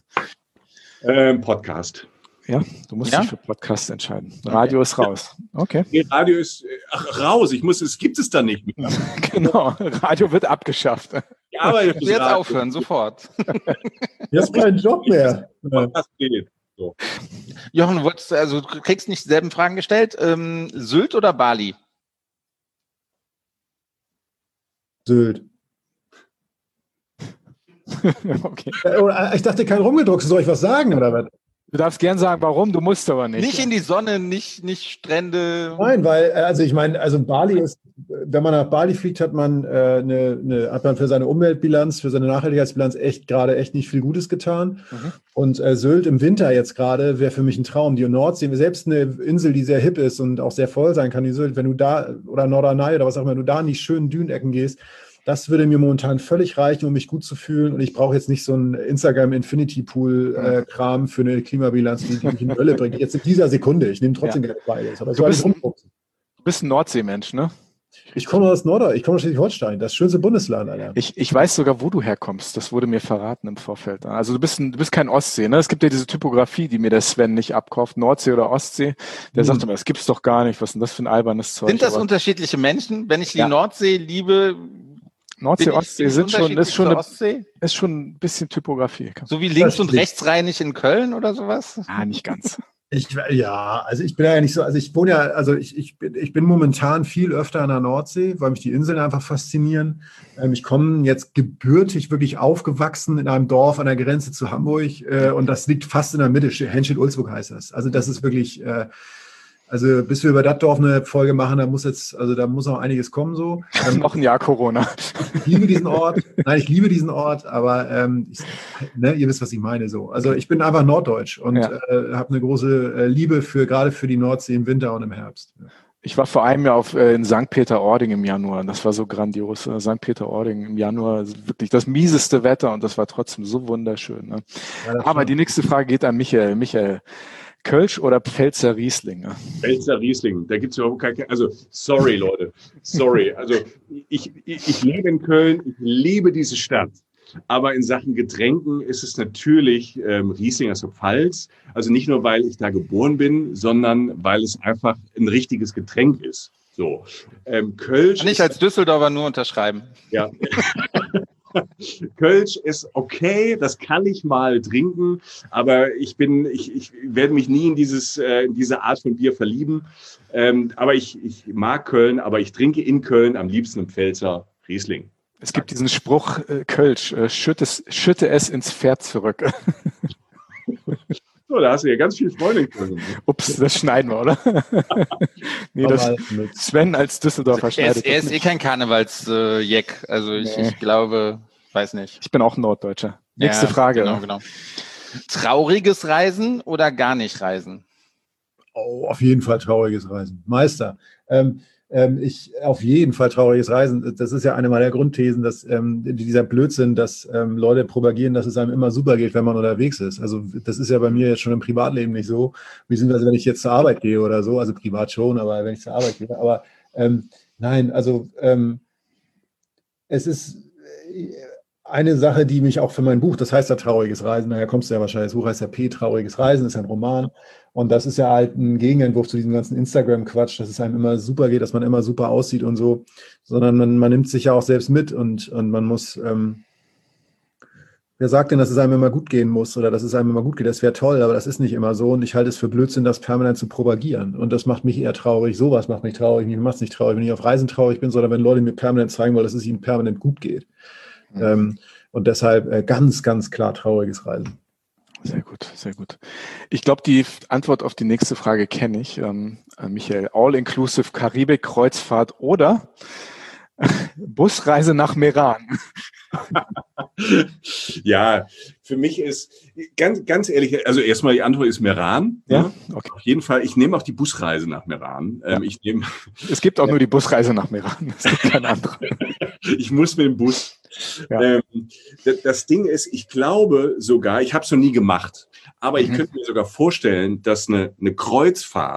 Ähm, Podcast. Ja, du musst Ja? dich für Podcast entscheiden. Radio okay. ist raus. Okay. Nee, Radio ist ach, raus. Ich muss, es gibt es da nicht mehr. Genau. Radio wird abgeschafft. Ja, aber jetzt Radio. aufhören, sofort. Jetzt kein Job mehr. Podcast geht. So. Jochen, du wolltest, also du kriegst nicht dieselben Fragen gestellt. Ähm, Sylt oder Bali? Sylt. Okay. Äh, Ich dachte, kein Rumgedruckst, soll ich was sagen oder was? Du darfst gern sagen, warum, du musst aber nicht. Nicht in die Sonne, nicht, nicht Strände. Nein, weil, äh, also ich meine, also Bali ist, wenn man nach Bali fliegt, hat man, äh, eine, eine, hat man für seine Umweltbilanz, für seine Nachhaltigkeitsbilanz echt gerade echt nicht viel Gutes getan. Mhm. Und äh, Sylt im Winter jetzt gerade wäre für mich ein Traum. Die Nordsee, selbst eine Insel, die sehr hip ist und auch sehr voll sein kann, die Sylt, wenn du da, oder Norderney oder was auch immer, wenn du da in die schönen Dünenecken gehst, das würde mir momentan völlig reichen, um mich gut zu fühlen. Und ich brauche jetzt nicht so einen Instagram-Infinity-Pool-Kram äh, für eine Klimabilanz, die, die mich in die Hölle bringt. Jetzt in dieser Sekunde. Ich nehme trotzdem Ja. gerne beides. Aber Du bist, ein, du bist ein Nordseemensch, ne? ich komme aus Norddeutschland, ich komme aus Schleswig-Holstein, das schönste Bundesland, Alter. Ich, ich weiß sogar, wo du herkommst. Das wurde mir verraten im Vorfeld. Also du bist, ein, du bist kein Ostsee, ne? Es gibt ja diese Typografie, die mir der Sven nicht abkauft. Nordsee oder Ostsee. Der hm. sagt immer, das gibt's doch gar nicht. Was ist denn das für ein albernes Zeug? Sind das Aber unterschiedliche Menschen? Wenn ich die ja. Nordsee liebe, Nordsee, Ostsee sind schon, ist schon, eine, Ostsee? ist schon ein bisschen Typografie. So wie links- und rechtsrheinig in Köln oder sowas? Ah, nicht ganz. Ich, ja, also ich bin ja nicht so, also ich wohne ja, also ich, ich, bin, ich bin momentan viel öfter an der Nordsee, weil mich die Inseln einfach faszinieren. Ähm, ich komme jetzt gebürtig wirklich aufgewachsen in einem Dorf an der Grenze zu Hamburg äh, und das liegt fast in der Mitte, Henschel-Ulzburg heißt das. Also das ist wirklich, äh, also bis wir über das Dorf eine Folge machen, da muss jetzt, also da muss noch einiges kommen so. Ähm, noch ein Jahr Corona. Ich liebe diesen Ort. Nein, ich liebe diesen Ort, aber ähm, ich, ne, ihr wisst, was ich meine so. Also ich bin einfach norddeutsch und ja. äh, habe eine große äh, Liebe für gerade für die Nordsee im Winter und im Herbst. Ja. Ich war vor einem Jahr auf, äh, in Sankt Peter-Ording im Januar. Das war so grandios. Äh, Sankt Peter-Ording im Januar, also wirklich das mieseste Wetter und das war trotzdem so wunderschön. Ne? Ja, aber die nächste Frage geht an Michael. Michael, Kölsch oder Pfälzer Riesling? Ne? Pfälzer Riesling, da gibt es überhaupt keine, also sorry Leute, sorry. Also ich, ich, ich lebe in Köln, ich liebe diese Stadt. Aber in Sachen Getränken ist es natürlich ähm, Riesling aus der Pfalz. Also nicht nur, weil ich da geboren bin, sondern weil es einfach ein richtiges Getränk ist. So, ähm, Kölsch. Kann ich als Düsseldorfer nur unterschreiben. Ja. Kölsch ist okay, das kann ich mal trinken, aber ich bin, ich, ich werde mich nie in dieses, äh, in diese Art von Bier verlieben. Ähm, aber ich, ich mag Köln, aber ich trinke in Köln am liebsten einen Pfälzer Riesling. Es gibt diesen Spruch, äh, Kölsch, äh, schütte, es, schütte es ins Pferd zurück. So, da hast du ja ganz viel Freude in Köln. Ups, das schneiden wir, oder? Nee, das Sven als Düsseldorfer also, schneidet. Er ist, er ist eh kein Karnevals-Jack. Äh, also ich, nee. ich glaube, weiß nicht. Ich bin auch ein Norddeutscher. Nächste ja, Frage. Genau, genau. Trauriges Reisen oder gar nicht reisen? Oh, auf jeden Fall trauriges Reisen. Meister. Ähm, ähm, ich auf jeden Fall trauriges Reisen. Das ist ja eine meiner Grundthesen, dass ähm, dieser Blödsinn, dass ähm, Leute propagieren, dass es einem immer super geht, wenn man unterwegs ist. Also das ist ja bei mir jetzt schon im Privatleben nicht so, beziehungsweise wenn ich jetzt zur Arbeit gehe oder so, also privat schon, aber wenn ich zur Arbeit gehe. Aber ähm, nein, also ähm, es ist eine Sache, die mich auch für mein Buch, das heißt ja Trauriges Reisen, daher kommst du ja wahrscheinlich, das Buch heißt ja P, Trauriges Reisen, ist ja ein Roman. Und das ist ja halt ein Gegenentwurf zu diesem ganzen Instagram-Quatsch, dass es einem immer super geht, dass man immer super aussieht und so, sondern man, man nimmt sich ja auch selbst mit und, und man muss, ähm, wer sagt denn, dass es einem immer gut gehen muss oder dass es einem immer gut geht? Das wäre toll, aber das ist nicht immer so und ich halte es für Blödsinn, das permanent zu propagieren. Und das macht mich eher traurig. Sowas macht mich traurig. Mich macht es nicht traurig, wenn ich auf Reisen traurig bin, sondern wenn Leute mir permanent zeigen wollen, dass es ihnen permanent gut geht. Mhm. Ähm, und deshalb äh, ganz, ganz klar trauriges Reisen. Sehr gut, sehr gut. Ich glaube, die Antwort auf die nächste Frage kenne ich. Ähm, Michael, All-Inclusive Karibik-Kreuzfahrt oder Busreise nach Meran? Ja, für mich ist, ganz, ganz ehrlich, also erstmal die Antwort ist Meran. Ja, okay. Auf jeden Fall, ich nehme auch die Busreise nach Meran. Ja. Ähm, ich nehme, es gibt auch nur die Busreise nach Meran, es gibt keine andere. Ich muss mit dem Bus. Ja. Ähm, das, das Ding ist, ich glaube sogar, ich habe es noch nie gemacht, aber mhm. ich könnte mir sogar vorstellen, dass eine, eine Kreuzfahrt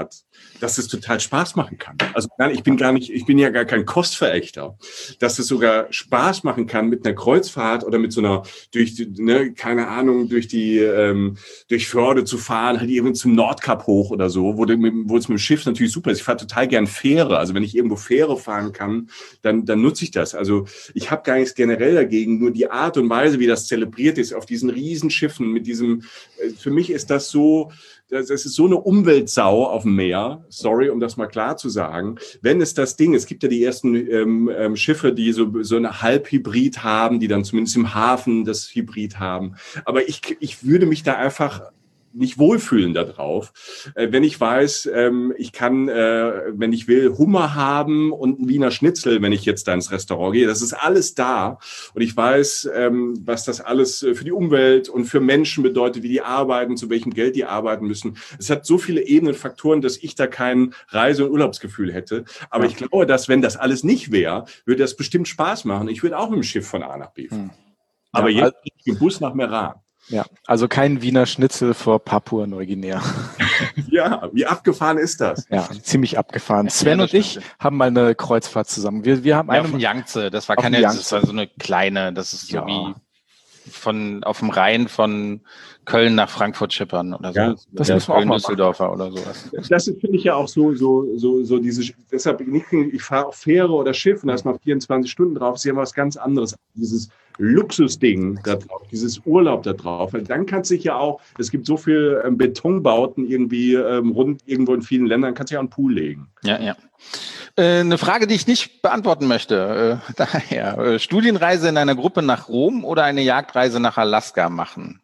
dass es total Spaß machen kann. Also ich bin gar nicht, ich bin ja gar kein Kostverächter, dass es sogar Spaß machen kann mit einer Kreuzfahrt oder mit so einer durch, ne, keine Ahnung, durch die ähm, durch Förde zu fahren, halt irgendwie zum Nordkap hoch oder so, wo, wo es mit dem Schiff natürlich super ist. Ich fahre total gern Fähre. Also wenn ich irgendwo Fähre fahren kann, dann dann nutze ich das. Also ich habe gar nichts generell dagegen, nur die Art und Weise, wie das zelebriert ist auf diesen Riesenschiffen mit diesem. Für mich ist das so. Das ist so eine Umweltsau auf dem Meer, sorry, um das mal klar zu sagen. Wenn es das Ding, es gibt ja die ersten ähm, ähm, Schiffe, die so, so eine Halbhybrid haben, die dann zumindest im Hafen das Hybrid haben. Aber ich, ich würde mich da einfach nicht wohlfühlen da drauf. Äh, wenn ich weiß, ähm, ich kann, äh, wenn ich will, Hummer haben und ein Wiener Schnitzel, wenn ich jetzt da ins Restaurant gehe, das ist alles da. Und ich weiß, ähm, was das alles für die Umwelt und für Menschen bedeutet, wie die arbeiten, zu welchem Geld die arbeiten müssen. Es hat so viele Ebenen, Faktoren, dass ich da kein Reise- und Urlaubsgefühl hätte. Aber ja. Ich glaube, dass wenn das alles nicht wäre, würde das bestimmt Spaß machen. Ich würde auch mit dem Schiff von A nach B fahren. Hm. Aber ja, jetzt mit dem Bus nach Meran. Ja, also kein Wiener Schnitzel vor Papua-Neuguinea. Ja, wie abgefahren ist das? Ja, ziemlich abgefahren. Sven und ich haben mal eine Kreuzfahrt zusammen. Wir, wir haben ja, eine auf dem Yangtze. Das war keine, das war so eine kleine, das ist so ja. wie von auf dem Rhein von Köln nach Frankfurt schippern oder so. Ja, das ja, müssen wir auch mal Düsseldorfer oder sowas. Das finde ich ja auch so, so, so, so diese, deshalb nicht, ich fahre auf Fähre oder Schiff und da ist mal vierundzwanzig Stunden drauf, ist ja was ganz anderes. Dieses Luxusding da drauf, dieses Urlaub da drauf. Weil dann kannst du dich ja auch, es gibt so viele ähm, Betonbauten irgendwie ähm, rund irgendwo in vielen Ländern, kannst du ja auch einen Pool legen. Ja, ja. Äh, eine Frage, die ich nicht beantworten möchte. Äh, daher, äh, Studienreise in einer Gruppe nach Rom oder eine Jagdreise nach Alaska machen?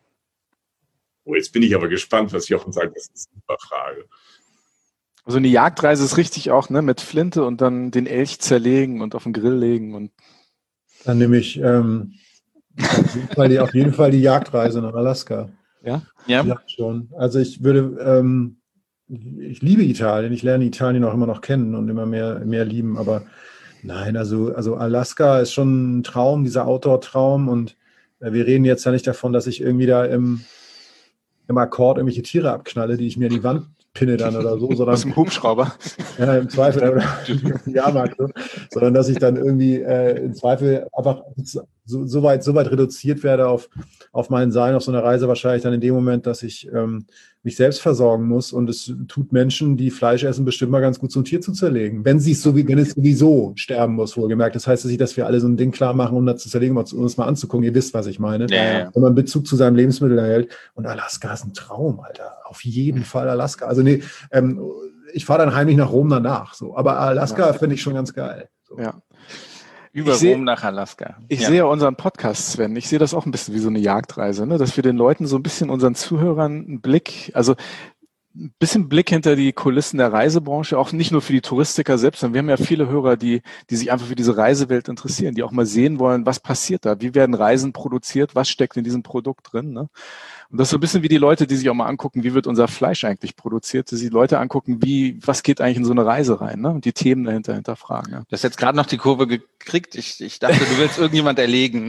Oh, jetzt bin ich aber gespannt, was Jochen sagt. Das ist eine super Frage. Also eine Jagdreise ist richtig auch, ne, mit Flinte und dann den Elch zerlegen und auf den Grill legen und dann nehme ich ähm, auf, jeden Fall die, auf jeden Fall die Jagdreise nach Alaska. Ja? Ja, ja schon. Also ich würde, ähm, ich liebe Italien, ich lerne Italien auch immer noch kennen und immer mehr, mehr lieben, aber nein, also, also Alaska ist schon ein Traum, dieser Outdoor-Traum und äh, wir reden jetzt ja nicht davon, dass ich irgendwie da im, im Akkord irgendwelche Tiere abknalle, die ich mir in die Wand pinne dann oder so, sondern aus dem Hubschrauber. Ja, im Zweifel oder Jahrmarkt, ne? Sondern dass ich dann irgendwie äh, im Zweifel einfach so, so, weit, so weit reduziert werde auf, auf mein Sein auf so einer Reise wahrscheinlich dann in dem Moment, dass ich ähm, mich selbst versorgen muss und es tut Menschen, die Fleisch essen, bestimmt mal ganz gut, so ein Tier zu zerlegen. Wenn sie es so wie, wenn es sowieso sterben muss, wohlgemerkt. Das heißt nicht, dass wir alle so ein Ding klar machen, um das zu zerlegen, um uns mal anzugucken. Ihr wisst, was ich meine. Ja, ja. Wenn man Bezug zu seinem Lebensmittel erhält. Und Alaska ist ein Traum, Alter. Auf jeden Fall Alaska. Also nee, ähm, ich fahre dann heimlich nach Rom danach. So. Aber Alaska ja. finde ich schon ganz geil. So. Ja. Über ich Rom nach Alaska. Ich ja. sehe unseren Podcast, Sven. Ich sehe das auch ein bisschen wie so eine Jagdreise, ne? Dass wir den Leuten so ein bisschen, unseren Zuhörern einen Blick, also ein bisschen Blick hinter die Kulissen der Reisebranche, auch nicht nur für die Touristiker selbst, sondern wir haben ja viele Hörer, die, die sich einfach für diese Reisewelt interessieren, die auch mal sehen wollen, was passiert da, wie werden Reisen produziert, was steckt in diesem Produkt drin, ne? Und das ist so ein bisschen wie die Leute, die sich auch mal angucken, wie wird unser Fleisch eigentlich produziert, dass die Leute angucken, wie, was geht eigentlich in so eine Reise rein, ne? Und die Themen dahinter hinterfragen. Ja. Du hast jetzt gerade noch die Kurve gekriegt. Ich, ich dachte, du willst irgendjemand erlegen.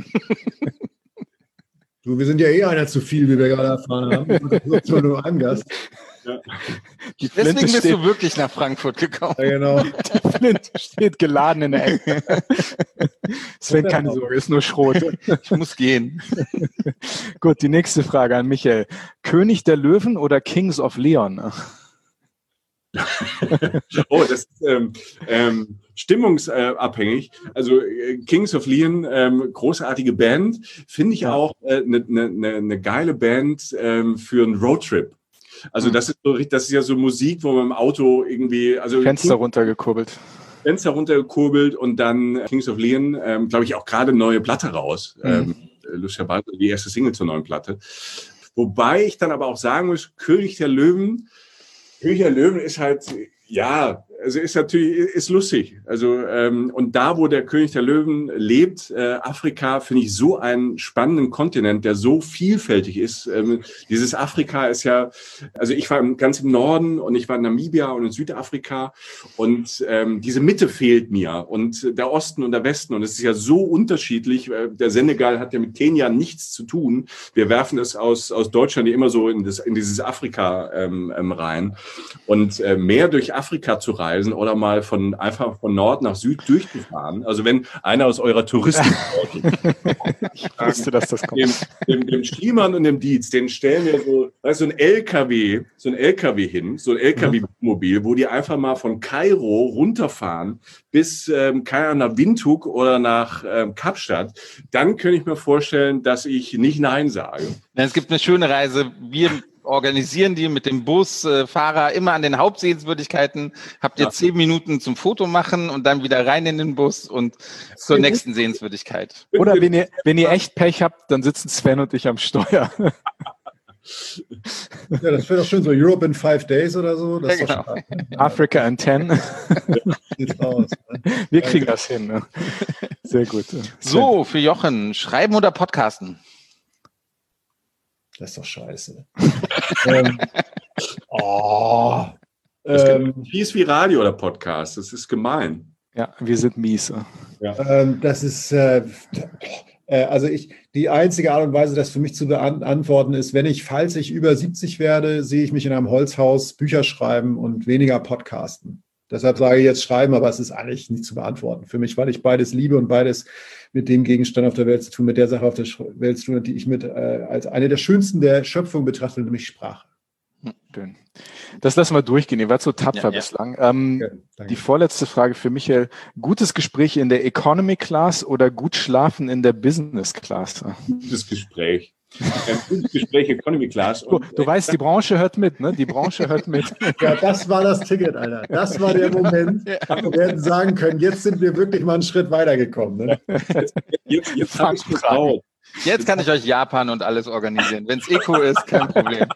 Du, wir sind ja eh einer zu viel, wie wir gerade erfahren haben. So nur ein Gast. Ja. Die Deswegen bist steht, du wirklich nach Frankfurt gekommen. Ja, genau. Die Flinte steht geladen in der Ecke. Sven, keine Sorge, ist nur Schrot. Ich muss gehen. Gut, die nächste Frage an Michael. König der Löwen oder Kings of Leon? Oh, das ist ähm, ähm, stimmungsabhängig. Also äh, Kings of Leon, ähm, großartige Band, finde ich ja. auch eine äh, ne, ne, ne geile Band ähm, für einen Roadtrip. Also das ist so, das ist ja so Musik, wo man im Auto irgendwie, also Fenster runtergekurbelt. Fenster runtergekurbelt und dann Kings of Leon, ähm, glaube ich, auch gerade neue Platte raus. Mhm. Ähm, lustigerweise die erste Single zur neuen Platte. Wobei ich dann aber auch sagen muss, König der Löwen, König der Löwen ist halt, ja, also ist natürlich, ist lustig. Also, ähm, und da, wo der König der Löwen lebt, äh, Afrika, finde ich so einen spannenden Kontinent, der so vielfältig ist. Ähm, dieses Afrika ist ja, also ich war ganz im Norden und ich war in Namibia und in Südafrika und ähm, diese Mitte fehlt mir und der Osten und der Westen und es ist ja so unterschiedlich. Der Senegal hat ja mit Kenia nichts zu tun. Wir werfen das aus, aus Deutschland immer so in, das, in dieses Afrika ähm, ähm, rein und äh, mehr durch Afrika zu reisen oder mal von einfach von Nord nach Süd durchzufahren. Also wenn einer aus eurer Touristik ich wusste, dass das kommt. Dem, dem, dem Schliemann und dem Dietz, den stellen wir so, weißt, so ein L K W, so ein L K W hin, so ein L K W-Mobil, wo die einfach mal von Kairo runterfahren bis ähm, keine Ahnung, nach Windhoek oder nach ähm, Kapstadt, dann könnte ich mir vorstellen, dass ich nicht Nein sage. Es gibt eine schöne Reise. Wir organisieren die mit dem Bus, äh, Fahrer immer an den Hauptsehenswürdigkeiten. Habt ihr ja. zehn Minuten zum Foto machen und dann wieder rein in den Bus und zur nächsten Sehenswürdigkeit. Oder wenn ihr, wenn ihr echt Pech habt, dann sitzen Sven und ich am Steuer. Ja, das wäre doch schön, so Europe in five days oder so. Das ja, ist genau. doch spannend, ne? Africa in ten. Sieht's aus, ne? Wir kriegen das hin. Ne? Sehr gut. So, für Jochen, schreiben oder podcasten? Das ist doch scheiße. ähm, oh, Das ähm, ist fies wie Radio oder Podcast. Das ist gemein. Ja, wir sind mies. Ja. Ähm, das ist, äh, äh, also ich, die einzige Art und Weise, das für mich zu beantworten ist, wenn ich, falls ich über siebzig werde, sehe ich mich in einem Holzhaus Bücher schreiben und weniger podcasten. Deshalb sage ich jetzt schreiben, aber es ist eigentlich nicht zu beantworten für mich, weil ich beides liebe und beides mit dem Gegenstand auf der Welt zu tun, mit der Sache auf der Welt zu tun, die ich mit äh, als eine der schönsten der Schöpfung betrachte, nämlich Sprache. Schön. Das lassen wir durchgehen. Ihr wart so tapfer ja, ja. bislang. Ähm, Ja, die vorletzte Frage für Michael. Gutes Gespräch in der Economy Class oder gut schlafen in der Business Class? Gutes Gespräch. Ein gutes Gespräch Economy Class. Du, du weißt, die Branche hört mit, ne? Die Branche hört mit. Ja, das war das Ticket, Alter. Das war der Moment, wo wir hätten sagen können, jetzt sind wir wirklich mal einen Schritt weitergekommen. Ne? Jetzt, jetzt, jetzt habe ich es getraut. Jetzt kann ich euch Japan und alles organisieren. Wenn es Eco ist, kein Problem.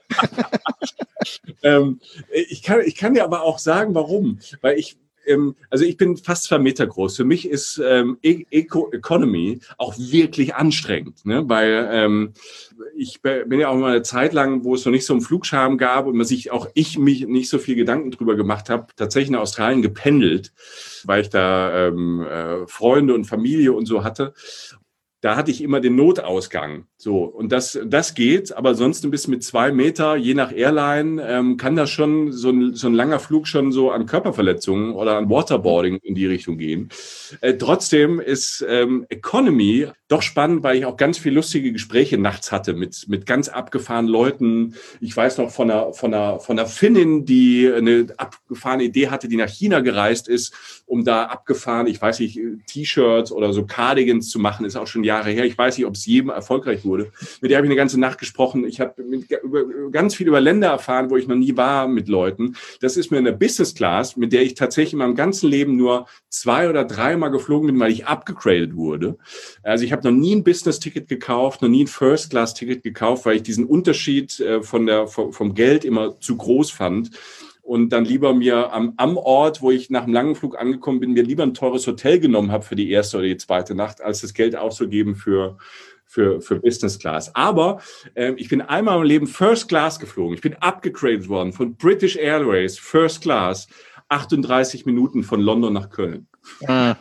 ähm, ich, kann, ich kann dir aber auch sagen, warum. Weil ich, ähm, also ich bin fast zwei Meter groß. Für mich ist ähm, Eco Economy auch wirklich anstrengend, ne? Weil ähm, ich bin ja auch mal eine Zeit lang, wo es noch nicht so einen Flugscham gab und man sich auch ich mich nicht so viel Gedanken drüber gemacht habe, tatsächlich nach Australien gependelt, weil ich da ähm, äh, Freunde und Familie und so hatte. Da hatte ich immer den Notausgang. So, und das, das geht, aber sonst bis mit zwei Meter, je nach Airline, ähm, kann das schon so ein, so ein langer Flug schon so an Körperverletzungen oder an Waterboarding in die Richtung gehen. Äh, trotzdem ist ähm, Economy doch spannend, weil ich auch ganz viel lustige Gespräche nachts hatte mit, mit ganz abgefahrenen Leuten. Ich weiß noch von einer, von einer, von einer Finnin, die eine abgefahrene Idee hatte, die nach China gereist ist, um da abgefahren, ich weiß nicht, T-Shirts oder so Cardigans zu machen, ist auch schon Jahre her. Ich weiß nicht, ob es jedem erfolgreich wurde. Mit der habe ich eine ganze Nacht gesprochen. Ich habe mit, über, ganz viel über Länder erfahren, wo ich noch nie war mit Leuten. Das ist mir eine Business Class, mit der ich tatsächlich in meinem ganzen Leben nur zwei oder dreimal geflogen bin, weil ich abgegradet wurde. Also ich habe noch nie ein Business-Ticket gekauft, noch nie ein First-Class-Ticket gekauft, weil ich diesen Unterschied äh, von der, vom, vom Geld immer zu groß fand. Und dann lieber mir am, am Ort, wo ich nach einem langen Flug angekommen bin, mir lieber ein teures Hotel genommen habe für die erste oder die zweite Nacht, als das Geld auszugeben für, für, für Business Class. Aber äh, ich bin einmal im Leben First Class geflogen. Ich bin abgegradet worden von British Airways, First Class, achtunddreißig Minuten von London nach Köln. Ah.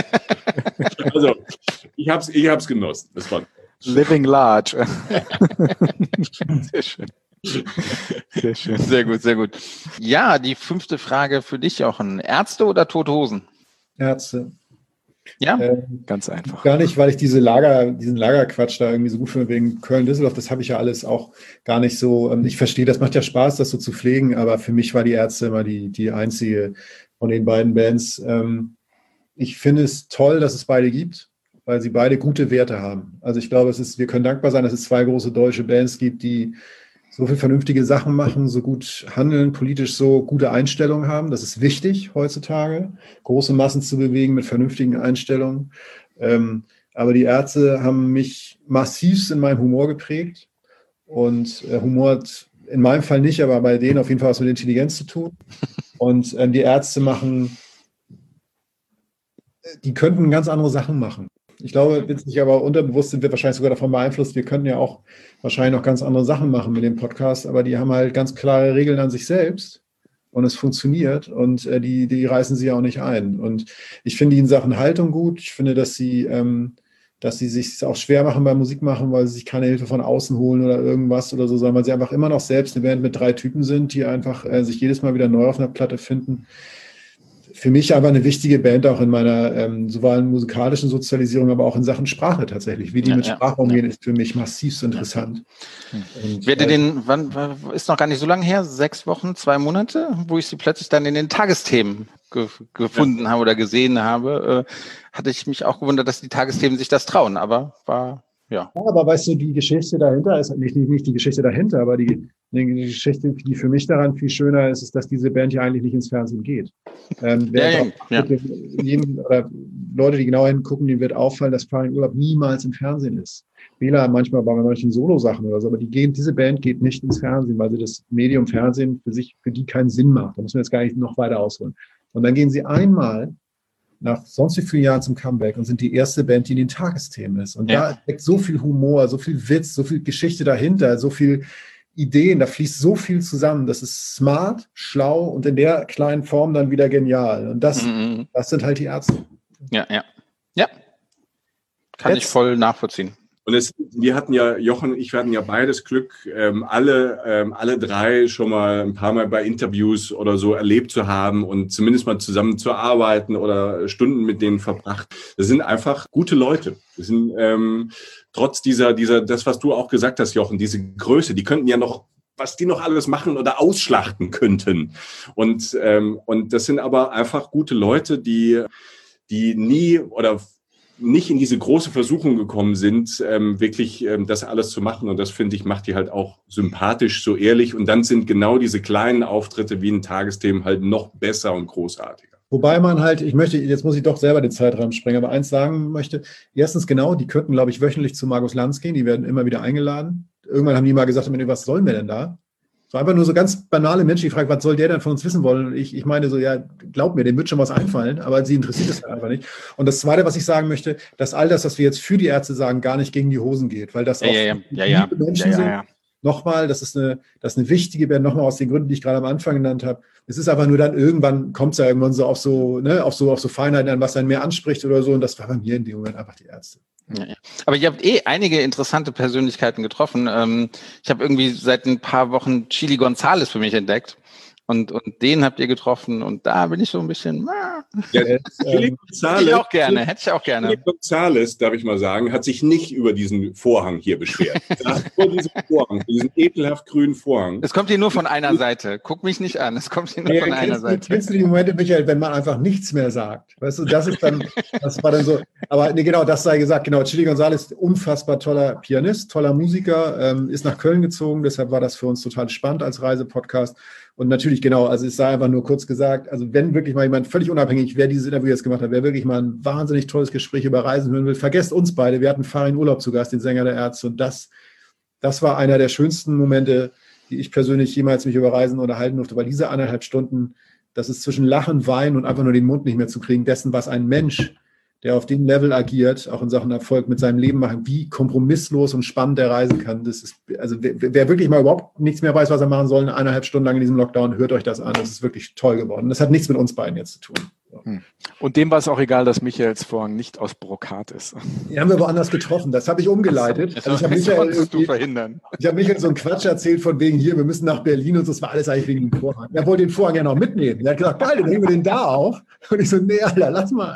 Also, ich habe es ich hab's genossen. Das war Living large. Sehr schön. Sehr schön. Sehr gut, sehr gut. Ja, die fünfte Frage für dich, Jochen. Ärzte oder Tote Hosen? Ärzte. Ja? Ähm, Ganz einfach. Gar nicht, weil ich diese Lager, diesen Lagerquatsch da irgendwie so gut finde wegen Köln-Düsseldorf. Das habe ich ja alles auch gar nicht so. Ich verstehe, das macht ja Spaß, das so zu pflegen, aber für mich war die Ärzte immer die, die einzige von den beiden Bands. Ich finde es toll, dass es beide gibt, weil sie beide gute Werte haben. Also ich glaube, es ist, wir können dankbar sein, dass es zwei große deutsche Bands gibt, die so viel vernünftige Sachen machen, so gut handeln, politisch so gute Einstellungen haben. Das ist wichtig heutzutage, große Massen zu bewegen mit vernünftigen Einstellungen. Ähm, aber die Ärzte haben mich massivst in meinem Humor geprägt. Und äh, Humor hat in meinem Fall nicht, aber bei denen auf jeden Fall was mit Intelligenz zu tun. Und ähm, die Ärzte machen, die könnten ganz andere Sachen machen. Ich glaube, witzig, aber unterbewusst sind wir wahrscheinlich sogar davon beeinflusst. Wir könnten ja auch wahrscheinlich noch ganz andere Sachen machen mit dem Podcast, aber die haben halt ganz klare Regeln an sich selbst und es funktioniert und äh, die, die reißen sie auch nicht ein. Und ich finde die in Sachen Haltung gut. Ich finde, dass sie, ähm, dass sie sich auch schwer machen beim Musikmachen, weil sie sich keine Hilfe von außen holen oder irgendwas oder so, sondern weil sie einfach immer noch selbst eine Band mit drei Typen sind, die einfach äh, sich jedes Mal wieder neu auf einer Platte finden. Für mich aber eine wichtige Band auch in meiner ähm, sowohl in musikalischen Sozialisierung, aber auch in Sachen Sprache tatsächlich. Wie die ja, mit Sprache ja, umgehen, ja. ist für mich massivst interessant. Ja. Und, Werde äh, den, wann, ist noch gar nicht so lange her, sechs Wochen, zwei Monate, wo ich sie plötzlich dann in den Tagesthemen ge- gefunden ja. habe oder gesehen habe, äh, hatte ich mich auch gewundert, dass die Tagesthemen sich das trauen, aber war... Ja. ja, aber weißt du, die Geschichte dahinter ist nicht, nicht, nicht die Geschichte dahinter, aber die, die Geschichte, die für mich daran viel schöner ist, ist, dass diese Band ja eigentlich nicht ins Fernsehen geht. Ähm, wer ja, ja, ja. Jeden, oder Leute, die genau hingucken, denen wird auffallen, dass Farin Urlaub niemals im Fernsehen ist. Wähler manchmal bei manchen Solo-Sachen oder so, aber die gehen, diese Band geht nicht ins Fernsehen, weil sie das Medium Fernsehen für sich, für die keinen Sinn macht. Da müssen wir jetzt gar nicht noch weiter ausholen. Und dann gehen sie einmal nach sonst wie vielen Jahren zum Comeback und sind die erste Band, die in den Tagesthemen ist. Und ja. da steckt so viel Humor, so viel Witz, so viel Geschichte dahinter, so viel Ideen, da fließt so viel zusammen. Das ist smart, schlau und in der kleinen Form dann wieder genial. Und das, mhm. das sind halt die Ärzte. Ja, ja. Ja. Kann Jetzt. ich voll nachvollziehen. Und es, wir hatten ja, Jochen und ich, wir hatten ja beides Glück, ähm, alle, ähm, alle drei schon mal ein paar Mal bei Interviews oder so erlebt zu haben und zumindest mal zusammen zu arbeiten oder Stunden mit denen verbracht. Das sind einfach gute Leute. Das sind ähm, trotz dieser, dieser, das, was du auch gesagt hast, Jochen, diese Größe, die könnten ja noch, was die noch alles machen oder ausschlachten könnten. Und, ähm, und das sind aber einfach gute Leute, die, die nie oder nicht in diese große Versuchung gekommen sind, ähm, wirklich ähm, das alles zu machen. Und das, finde ich, macht die halt auch sympathisch, so ehrlich. Und dann sind genau diese kleinen Auftritte wie in Tagesthemen halt noch besser und großartiger. Wobei man halt, ich möchte, jetzt muss ich doch selber den Zeitrahmen sprengen, aber eins sagen möchte, erstens genau, die könnten, glaube ich, wöchentlich zu Markus Lanz gehen, die werden immer wieder eingeladen. Irgendwann haben die mal gesagt, was sollen wir denn da? So einfach nur so ganz banale Menschen, die fragen, was soll der denn von uns wissen wollen? Und ich, ich meine so, ja, glaub mir, dem wird schon was einfallen, aber sie interessiert es einfach nicht. Und das Zweite, was ich sagen möchte, dass all das, was wir jetzt für die Ärzte sagen, gar nicht gegen die Hosen geht, weil das ja, auch ja, ja, ja, liebe Menschen ja, ja, ja. sind. Nochmal, das ist eine, das ist eine wichtige Band, nochmal aus den Gründen, die ich gerade am Anfang genannt habe. Es ist einfach nur dann irgendwann, kommt es ja irgendwann so auf so, ne, auf so, auf so Feinheiten an, was einen mehr anspricht oder so. Und das war bei mir in dem Moment einfach die Ärzte. Ja, ja. Aber ihr habt eh einige interessante Persönlichkeiten getroffen. Ähm, ich habe irgendwie seit ein paar Wochen Chili González für mich entdeckt. Und, und den habt ihr getroffen und da bin ich so ein bisschen... Ja, Chili González, hätte ich auch gerne, hätte ich auch gerne. Chili González, darf ich mal sagen, hat sich nicht über diesen Vorhang hier beschwert. Vor diesem Vorhang, diesen ekelhaft grünen Vorhang. Es kommt hier nur von einer Seite. Guck mich nicht an, es kommt hier nur ja, von einer kennst, Seite. Kennst du die Momente, Michael, wenn man einfach nichts mehr sagt? Weißt du, das ist dann, das war dann so, aber nee, genau, das sei gesagt, genau, Chili González, unfassbar toller Pianist, toller Musiker, ähm, ist nach Köln gezogen, deshalb war das für uns total spannend als Reisepodcast. Und natürlich, genau, also es sei einfach nur kurz gesagt, also wenn wirklich mal jemand völlig unabhängig, wer dieses Interview jetzt gemacht hat, wer wirklich mal ein wahnsinnig tolles Gespräch über Reisen hören will, vergesst uns beide. Wir hatten Farin Urlaub zu Gast, den Sänger der Ärzte. Und das, das war einer der schönsten Momente, die ich persönlich jemals mich über Reisen unterhalten durfte, weil diese eineinhalb Stunden, das ist zwischen Lachen, Weinen und einfach nur den Mund nicht mehr zu kriegen, dessen, was ein Mensch, der auf dem Level agiert, auch in Sachen Erfolg mit seinem Leben machen, wie kompromisslos und spannend der reisen kann. Das ist, also wer, wer wirklich mal überhaupt nichts mehr weiß, was er machen soll, eineinhalb Stunden lang in diesem Lockdown, hört euch das an. Das ist wirklich toll geworden. Das hat nichts mit uns beiden jetzt zu tun. So. Und dem war es auch egal, dass Michaels Vorhang nicht aus Brokat ist. Die haben wir woanders getroffen. Das habe ich umgeleitet. Das, also ich habe Michael, du verhindern. Ich habe Michael so einen Quatsch erzählt von wegen hier, wir müssen nach Berlin und so. Das war alles eigentlich wegen dem Vorhang. Er wollte den Vorhang ja noch mitnehmen. Er hat gesagt, geil, dann hängen wir den da auf. Und ich so, nee, Alter, lass mal.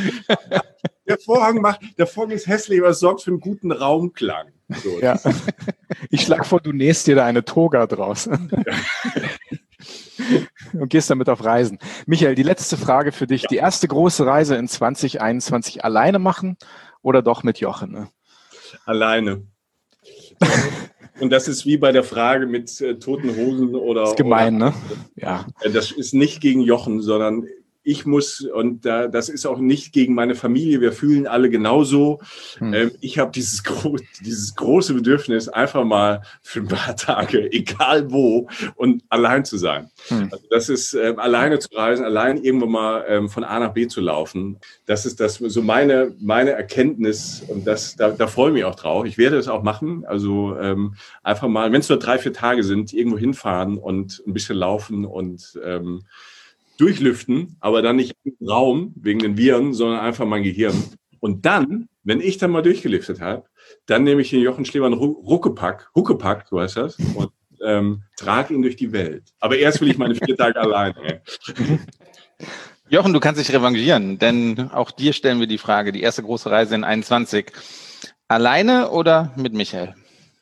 Der Vorhang macht, der Vorhang ist hässlich, aber es sorgt für einen guten Raumklang. So. Ja. Ich schlage vor, du nähst dir da eine Toga draus. Ja. Und gehst damit auf Reisen. Michael, die letzte Frage für dich. Ja. Die erste große Reise in zwanzig einundzwanzig alleine machen oder doch mit Jochen? Ne? Alleine. Und das ist wie bei der Frage mit äh, Toten Hosen oder... Das ist gemein, oder, ne? Ja. Das ist nicht gegen Jochen, sondern ich muss, und da, das ist auch nicht gegen meine Familie, wir fühlen alle genauso. Hm. Ähm, ich habe dieses, gro- dieses große Bedürfnis, einfach mal für ein paar Tage, egal wo, und allein zu sein. Hm. Also das ist, ähm, alleine zu reisen, allein irgendwo mal ähm, von A nach B zu laufen. Das ist das so meine, meine Erkenntnis, und das, da, da freue ich mich auch drauf. Ich werde es auch machen. Also ähm, einfach mal, wenn es nur drei, vier Tage sind, irgendwo hinfahren und ein bisschen laufen und ähm, durchlüften, aber dann nicht im Raum wegen den Viren, sondern einfach mein Gehirn. Und dann, wenn ich dann mal durchgelüftet habe, dann nehme ich den Jochen Schliemann Ruckepack, Huckepack, du weißt das, und ähm, trage ihn durch die Welt. Aber erst will ich meine vier Tage alleine. Jochen, du kannst dich revanchieren, denn auch dir stellen wir die Frage, die erste große Reise in einundzwanzig. Alleine oder mit Michael?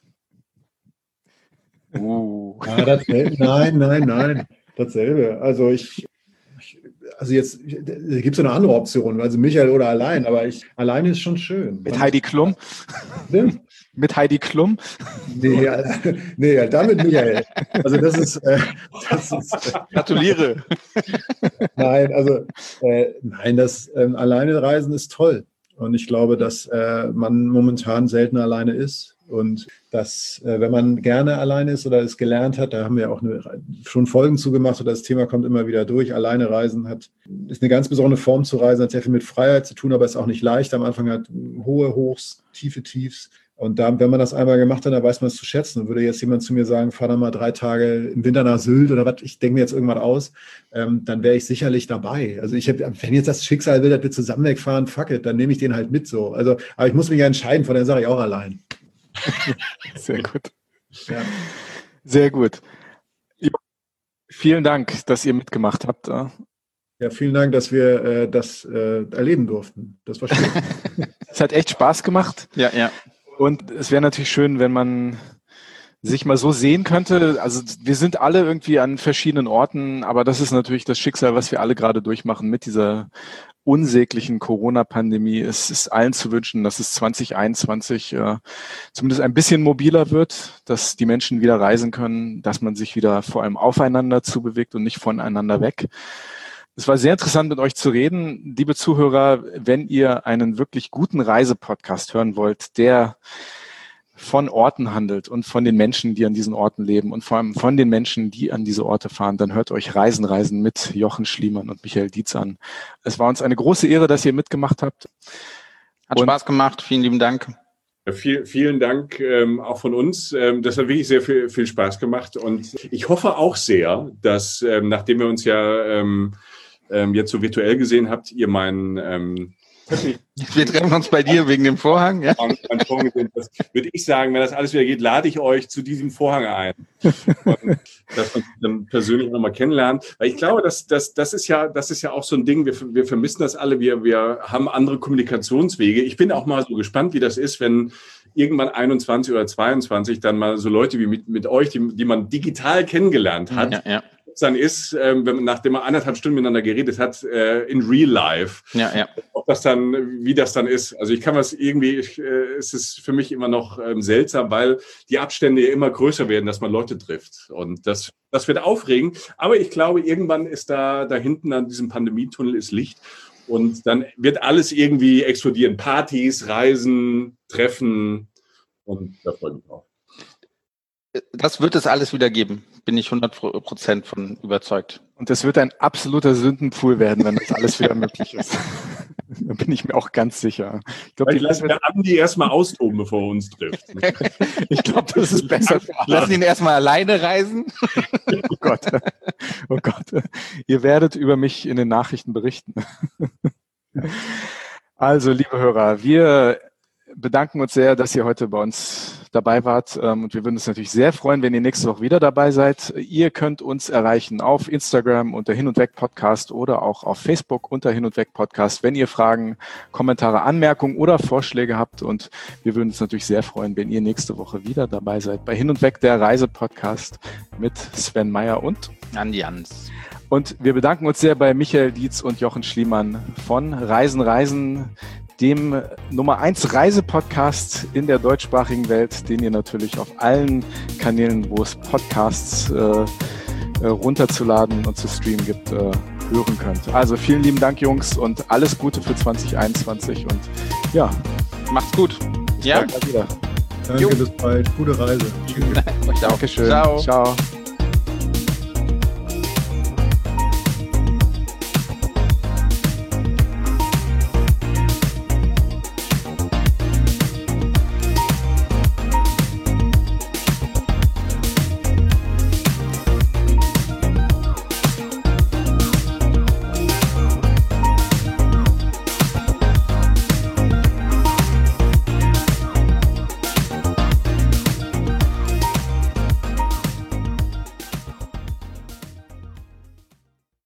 Uh. Ja, dasselbe. Nein, nein, nein. Dasselbe. Also ich, ich also jetzt gibt es eine andere Option, also Michael oder allein, aber ich alleine ist schon schön. Mit Heidi Klum? Ne? Mit Heidi Klum? Nee, ja, nee, ja, damit Michael. Also das ist, äh, das ist äh, gratuliere. Nein, also äh, nein, das ähm, alleine reisen ist toll. Und ich glaube, dass äh, man momentan selten alleine ist. Und dass, äh, wenn man gerne alleine ist oder es gelernt hat, da haben wir auch eine, schon Folgen zugemacht, oder das Thema kommt immer wieder durch. Alleine reisen hat, ist eine ganz besondere Form zu reisen, hat sehr viel mit Freiheit zu tun, aber ist auch nicht leicht. Am Anfang hat hohe Hochs, tiefe Tiefs. Und da, wenn man das einmal gemacht hat, dann weiß man es zu schätzen. Und würde jetzt jemand zu mir sagen, fahr da mal drei Tage im Winter nach Sylt oder was, ich denke mir jetzt irgendwann aus, ähm, dann wäre ich sicherlich dabei. Also ich hab, wenn jetzt das Schicksal will, dass wir zusammen wegfahren, fuck it, dann nehme ich den halt mit so. Also, aber ich muss mich ja entscheiden, von der Sache ich auch allein. Sehr gut. Ja. Sehr gut. Vielen Dank, dass ihr mitgemacht habt. Ja, vielen Dank, dass wir äh, das äh, erleben durften. Das war schön. Es hat echt Spaß gemacht. Ja, ja. Und es wäre natürlich schön, wenn man sich mal so sehen könnte. Also wir sind alle irgendwie an verschiedenen Orten, aber das ist natürlich das Schicksal, was wir alle gerade durchmachen mit dieser unsäglichen Corona-Pandemie. Es ist allen zu wünschen, dass es zwanzig einundzwanzig äh, zumindest ein bisschen mobiler wird, dass die Menschen wieder reisen können, dass man sich wieder vor allem aufeinander zubewegt und nicht voneinander weg. Es war sehr interessant, mit euch zu reden. Liebe Zuhörer, wenn ihr einen wirklich guten Reisepodcast hören wollt, der von Orten handelt und von den Menschen, die an diesen Orten leben und vor allem von den Menschen, die an diese Orte fahren, dann hört euch Reisen, Reisen mit Jochen Schliemann und Michael Dietz an. Es war uns eine große Ehre, dass ihr mitgemacht habt. Hat und Spaß gemacht. Vielen lieben Dank. Ja, viel, vielen Dank ähm, auch von uns. Ähm, das hat wirklich sehr viel, viel Spaß gemacht. Und ich hoffe auch sehr, dass, ähm, nachdem wir uns ja ähm, ähm, jetzt so virtuell gesehen habt, ihr meinen... Ähm, Wir treffen uns bei dir wegen dem Vorhang. Ja? Das würde ich sagen, wenn das alles wieder geht, lade ich euch zu diesem Vorhang ein. Und dass man sich dann persönlich nochmal kennenlernt. Weil ich glaube, dass, dass, das, ist ja, das ist ja auch so ein Ding, wir, wir vermissen das alle, wir, wir haben andere Kommunikationswege. Ich bin auch mal so gespannt, wie das ist, wenn irgendwann einundzwanzig oder zweiundzwanzig dann mal so Leute wie mit, mit euch, die, die man digital kennengelernt hat, ja, ja. dann ist, ähm, wenn man, nachdem man anderthalb Stunden miteinander geredet hat, äh, in real life, ja, ja. ob das dann, wie das dann ist. Also ich kann was irgendwie, ich, äh, es ist für mich immer noch ähm, seltsam, weil die Abstände ja immer größer werden, dass man Leute trifft. Und das, das wird aufregend. Aber ich glaube, irgendwann ist da, da hinten an diesem Pandemietunnel ist Licht. Und dann wird alles irgendwie explodieren. Partys, Reisen, Treffen. Und da freue ich mich drauf. Das wird es alles wieder geben. Bin ich hundert Prozent von überzeugt. Und das wird ein absoluter Sündenpool werden, wenn das alles wieder möglich ist. Da bin ich mir auch ganz sicher. Ich glaube, die lassen wir Andi erstmal austoben, bevor er uns trifft. Ich glaube, das ist besser. Lassen ihn erstmal alleine reisen. Oh Gott. Oh Gott. Ihr werdet über mich in den Nachrichten berichten. Also, liebe Hörer, wir bedanken uns sehr, dass ihr heute bei uns dabei wart. Und wir würden uns natürlich sehr freuen, wenn ihr nächste Woche wieder dabei seid. Ihr könnt uns erreichen auf Instagram unter Hin und Weg Podcast oder auch auf Facebook unter Hin und Weg Podcast, wenn ihr Fragen, Kommentare, Anmerkungen oder Vorschläge habt. Und wir würden uns natürlich sehr freuen, wenn ihr nächste Woche wieder dabei seid bei Hin und Weg, der Reisepodcast mit Sven Meyer und Andi Jans. Und wir bedanken uns sehr bei Michael Dietz und Jochen Schliemann von Reisen, Reisen, dem Nummer eins Reisepodcast in der deutschsprachigen Welt, den ihr natürlich auf allen Kanälen, wo es Podcasts äh, runterzuladen und zu streamen gibt, äh, hören könnt. Also vielen lieben Dank, Jungs, und alles Gute für zwanzig einundzwanzig und ja. Macht's gut. Ja. Wieder. Danke, Jo. bis bald. Gute Reise. Tschüss. Euch auch. Dankeschön. Ciao. Ciao.